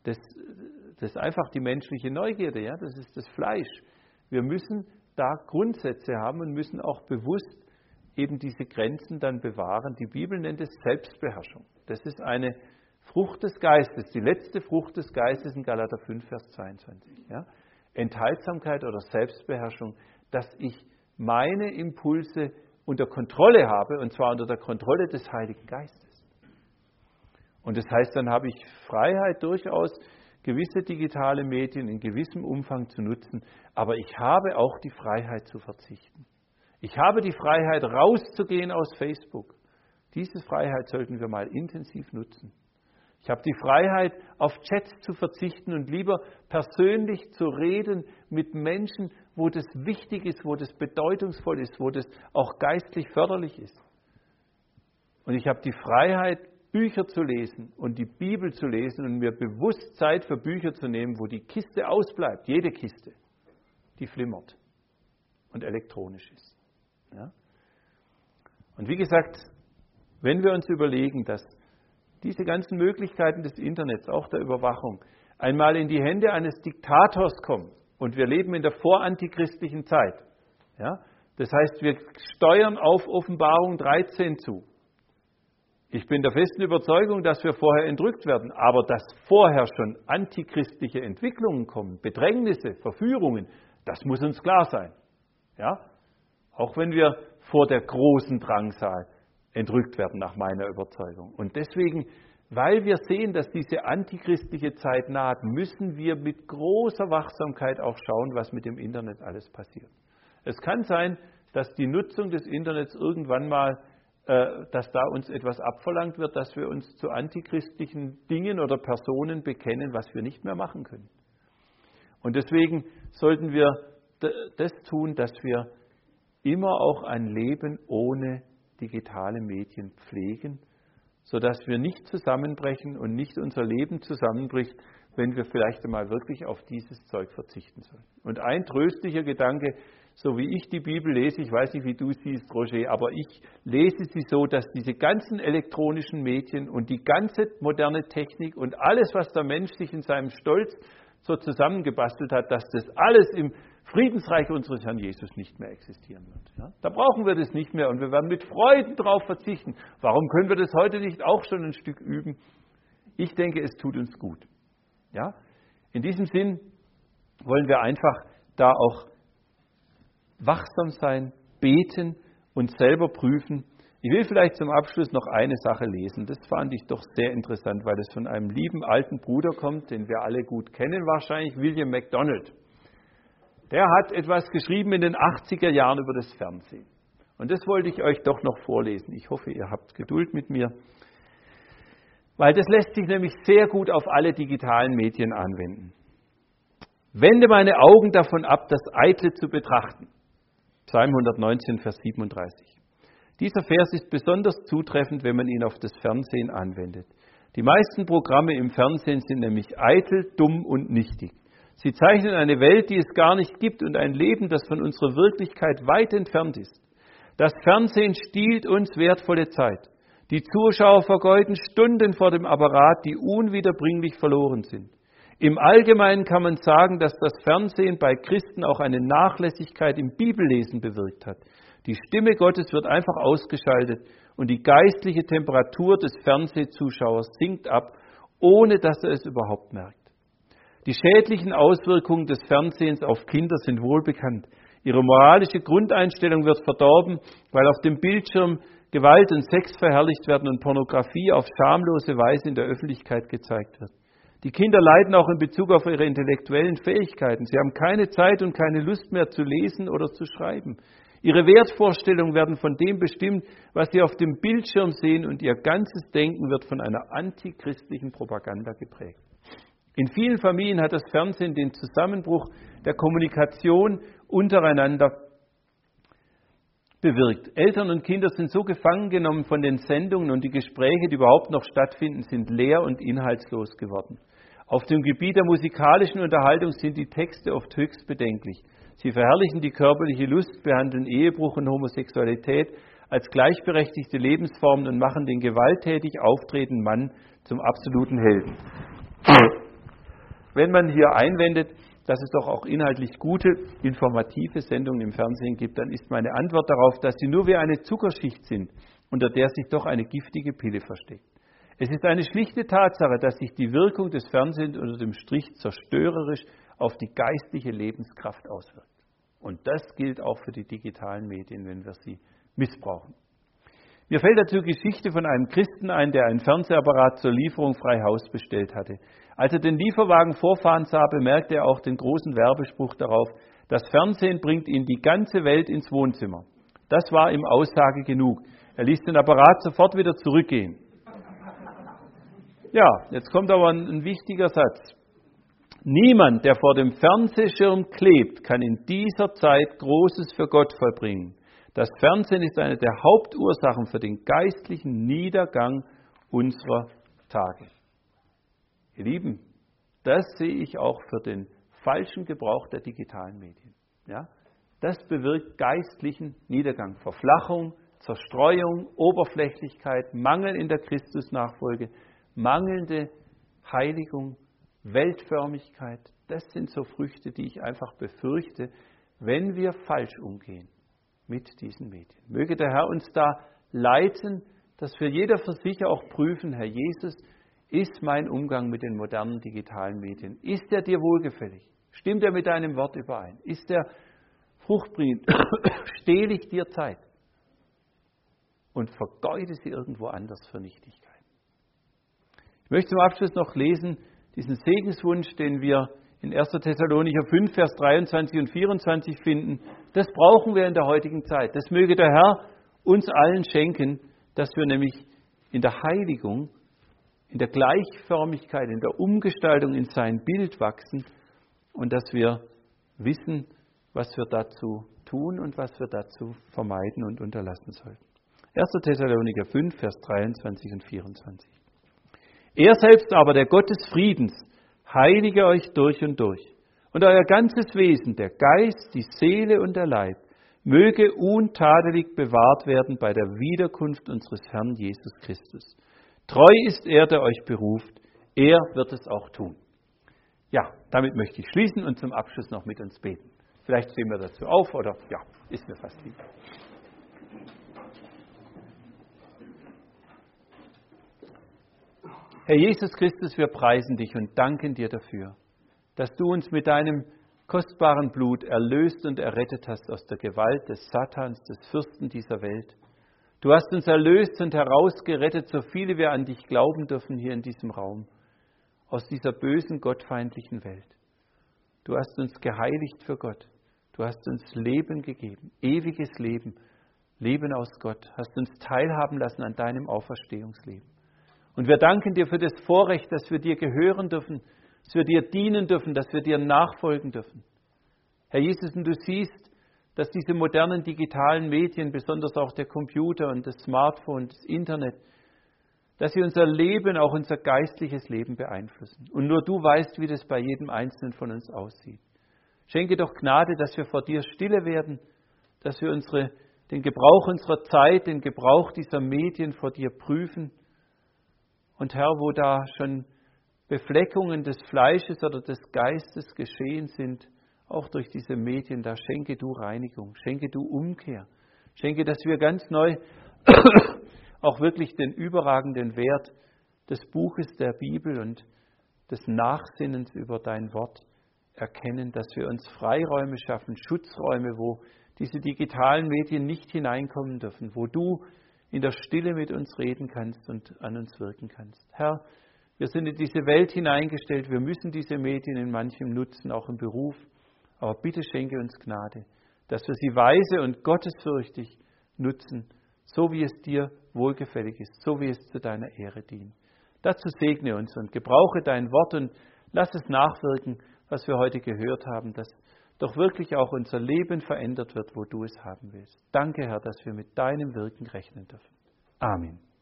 ist einfach die menschliche Neugierde, ja? Das ist das Fleisch. Wir müssen da Grundsätze haben und müssen auch bewusst eben diese Grenzen dann bewahren. Die Bibel nennt es Selbstbeherrschung. Das ist eine Frucht des Geistes, die letzte Frucht des Geistes in Galater 5, Vers 22. Ja? Enthaltsamkeit oder Selbstbeherrschung, dass ich meine Impulse unter Kontrolle habe, und zwar unter der Kontrolle des Heiligen Geistes. Und das heißt, dann habe ich Freiheit durchaus, gewisse digitale Medien in gewissem Umfang zu nutzen, aber ich habe auch die Freiheit zu verzichten. Ich habe die Freiheit, rauszugehen aus Facebook. Diese Freiheit sollten wir mal intensiv nutzen. Ich habe die Freiheit, auf Chats zu verzichten und lieber persönlich zu reden mit Menschen, wo das wichtig ist, wo das bedeutungsvoll ist, wo das auch geistlich förderlich ist. Und ich habe die Freiheit, Bücher zu lesen und die Bibel zu lesen und mir bewusst Zeit für Bücher zu nehmen, wo die Kiste ausbleibt, jede Kiste, die flimmert und elektronisch ist. Ja? Und wie gesagt, wenn wir uns überlegen, dass diese ganzen Möglichkeiten des Internets, auch der Überwachung, einmal in die Hände eines Diktators kommen und wir leben in der vorantichristlichen Zeit. Ja? Das heißt, wir steuern auf Offenbarung 13 zu. Ich bin der festen Überzeugung, dass wir vorher entrückt werden, aber dass vorher schon antichristliche Entwicklungen kommen, Bedrängnisse, Verführungen, das muss uns klar sein. Ja? Auch wenn wir vor der großen Drangsal entrückt werden, nach meiner Überzeugung. Und deswegen, weil wir sehen, dass diese antichristliche Zeit naht, müssen wir mit großer Wachsamkeit auch schauen, was mit dem Internet alles passiert. Es kann sein, dass die Nutzung des Internets irgendwann mal, dass da uns etwas abverlangt wird, dass wir uns zu antichristlichen Dingen oder Personen bekennen, was wir nicht mehr machen können. Und deswegen sollten wir das tun, dass wir immer auch ein Leben ohne digitale Medien pflegen, sodass wir nicht zusammenbrechen und nicht unser Leben zusammenbricht, wenn wir vielleicht einmal wirklich auf dieses Zeug verzichten sollen. Und ein tröstlicher Gedanke, so wie ich die Bibel lese, ich weiß nicht, wie du siehst, Roger, aber ich lese sie so, dass diese ganzen elektronischen Medien und die ganze moderne Technik und alles, was der Mensch sich in seinem Stolz so zusammengebastelt hat, dass das alles im Friedensreich unseres Herrn Jesus nicht mehr existieren wird. Ja? Da brauchen wir das nicht mehr und wir werden mit Freuden darauf verzichten. Warum können wir das heute nicht auch schon ein Stück üben? Ich denke, es tut uns gut. Ja? In diesem Sinn wollen wir einfach da auch wachsam sein, beten und selber prüfen. Ich will vielleicht zum Abschluss noch eine Sache lesen. Das fand ich doch sehr interessant, weil es von einem lieben alten Bruder kommt, den wir alle gut kennen wahrscheinlich, William MacDonald. Der hat etwas geschrieben in den 80er Jahren über das Fernsehen. Und das wollte ich euch doch noch vorlesen. Ich hoffe, ihr habt Geduld mit mir. Weil das lässt sich nämlich sehr gut auf alle digitalen Medien anwenden. Wende meine Augen davon ab, das Eitle zu betrachten. Psalm 119, Vers 37. Dieser Vers ist besonders zutreffend, wenn man ihn auf das Fernsehen anwendet. Die meisten Programme im Fernsehen sind nämlich eitel, dumm und nichtig. Sie zeichnen eine Welt, die es gar nicht gibt und ein Leben, das von unserer Wirklichkeit weit entfernt ist. Das Fernsehen stiehlt uns wertvolle Zeit. Die Zuschauer vergeuden Stunden vor dem Apparat, die unwiederbringlich verloren sind. Im Allgemeinen kann man sagen, dass das Fernsehen bei Christen auch eine Nachlässigkeit im Bibellesen bewirkt hat. Die Stimme Gottes wird einfach ausgeschaltet und die geistliche Temperatur des Fernsehzuschauers sinkt ab, ohne dass er es überhaupt merkt. Die schädlichen Auswirkungen des Fernsehens auf Kinder sind wohlbekannt. Ihre moralische Grundeinstellung wird verdorben, weil auf dem Bildschirm Gewalt und Sex verherrlicht werden und Pornografie auf schamlose Weise in der Öffentlichkeit gezeigt wird. Die Kinder leiden auch in Bezug auf ihre intellektuellen Fähigkeiten. Sie haben keine Zeit und keine Lust mehr zu lesen oder zu schreiben. Ihre Wertvorstellungen werden von dem bestimmt, was sie auf dem Bildschirm sehen, und ihr ganzes Denken wird von einer antichristlichen Propaganda geprägt. In vielen Familien hat das Fernsehen den Zusammenbruch der Kommunikation untereinander bewirkt. Eltern und Kinder sind so gefangen genommen von den Sendungen und die Gespräche, die überhaupt noch stattfinden, sind leer und inhaltslos geworden. Auf dem Gebiet der musikalischen Unterhaltung sind die Texte oft höchst bedenklich. Sie verherrlichen die körperliche Lust, behandeln Ehebruch und Homosexualität als gleichberechtigte Lebensformen und machen den gewalttätig auftretenden Mann zum absoluten Helden. Wenn man hier einwendet, dass es doch auch inhaltlich gute, informative Sendungen im Fernsehen gibt, dann ist meine Antwort darauf, dass sie nur wie eine Zuckerschicht sind, unter der sich doch eine giftige Pille versteckt. Es ist eine schlichte Tatsache, dass sich die Wirkung des Fernsehens unter dem Strich zerstörerisch auf die geistliche Lebenskraft auswirkt. Und das gilt auch für die digitalen Medien, wenn wir sie missbrauchen. Mir fällt dazu Geschichte von einem Christen ein, der einen Fernsehapparat zur Lieferung frei Haus bestellt hatte. Als er den Lieferwagen vorfahren sah, bemerkte er auch den großen Werbespruch darauf: Das Fernsehen bringt ihn die ganze Welt ins Wohnzimmer. Das war ihm Aussage genug. Er ließ den Apparat sofort wieder zurückgehen. Ja, jetzt kommt aber ein wichtiger Satz. Niemand, der vor dem Fernsehschirm klebt, kann in dieser Zeit Großes für Gott vollbringen. Das Fernsehen ist eine der Hauptursachen für den geistlichen Niedergang unserer Tage. Ihr Lieben, das sehe ich auch für den falschen Gebrauch der digitalen Medien. Ja? Das bewirkt geistlichen Niedergang, Verflachung, Zerstreuung, Oberflächlichkeit, Mangel in der Christusnachfolge, mangelnde Heiligung, Weltförmigkeit. Das sind so Früchte, die ich einfach befürchte, wenn wir falsch umgehen mit diesen Medien. Möge der Herr uns da leiten, dass wir jeder für sich auch prüfen: Herr Jesus, ist mein Umgang mit den modernen digitalen Medien, ist er dir wohlgefällig? Stimmt er mit deinem Wort überein? Ist er fruchtbringend? Stehle ich dir Zeit? Und vergeude sie irgendwo anders für Nichtigkeit. Ich möchte zum Abschluss noch lesen, diesen Segenswunsch, den wir in 1. Thessalonicher 5, Vers 23 und 24 finden. Das brauchen wir in der heutigen Zeit. Das möge der Herr uns allen schenken, dass wir nämlich in der Heiligung, in der Gleichförmigkeit, in der Umgestaltung in sein Bild wachsen und dass wir wissen, was wir dazu tun und was wir dazu vermeiden und unterlassen sollten. 1. Thessalonicher 5, Vers 23 und 24. Er selbst aber, der Gott des Friedens, heilige euch durch und durch. Und euer ganzes Wesen, der Geist, die Seele und der Leib, möge untadelig bewahrt werden bei der Wiederkunft unseres Herrn Jesus Christus. Treu ist er, der euch beruft. Er wird es auch tun. Ja, damit möchte ich schließen und zum Abschluss noch mit uns beten. Vielleicht stehen wir dazu auf oder ja, ist mir fast lieb. Herr Jesus Christus, wir preisen dich und danken dir dafür, dass du uns mit deinem kostbaren Blut erlöst und errettet hast aus der Gewalt des Satans, des Fürsten dieser Welt. Du hast uns erlöst und herausgerettet, so viele wir an dich glauben dürfen hier in diesem Raum, aus dieser bösen, gottfeindlichen Welt. Du hast uns geheiligt für Gott. Du hast uns Leben gegeben, ewiges Leben, Leben aus Gott. Hast uns teilhaben lassen an deinem Auferstehungsleben. Und wir danken dir für das Vorrecht, dass wir dir gehören dürfen, dass wir dir dienen dürfen, dass wir dir nachfolgen dürfen. Herr Jesus, und du siehst, dass diese modernen digitalen Medien, besonders auch der Computer und das Smartphone, das Internet, dass sie unser Leben, auch unser geistliches Leben beeinflussen. Und nur du weißt, wie das bei jedem Einzelnen von uns aussieht. Schenke doch Gnade, dass wir vor dir stille werden, dass wir den Gebrauch unserer Zeit, den Gebrauch dieser Medien vor dir prüfen. Und Herr, wo da schon Befleckungen des Fleisches oder des Geistes geschehen sind, auch durch diese Medien, da schenke du Reinigung, schenke du Umkehr, schenke, dass wir ganz neu auch wirklich den überragenden Wert des Buches der Bibel und des Nachsinnens über dein Wort erkennen, dass wir uns Freiräume schaffen, Schutzräume, wo diese digitalen Medien nicht hineinkommen dürfen, wo du in der Stille mit uns reden kannst und an uns wirken kannst. Herr, wir sind in diese Welt hineingestellt, wir müssen diese Medien in manchem nutzen, auch im Beruf, aber bitte schenke uns Gnade, dass wir sie weise und gottesfürchtig nutzen, so wie es dir wohlgefällig ist, so wie es zu deiner Ehre dient. Dazu segne uns und gebrauche dein Wort und lass es nachwirken, was wir heute gehört haben, dass doch wirklich auch unser Leben verändert wird, wo du es haben willst. Danke, Herr, dass wir mit deinem Wirken rechnen dürfen. Amen.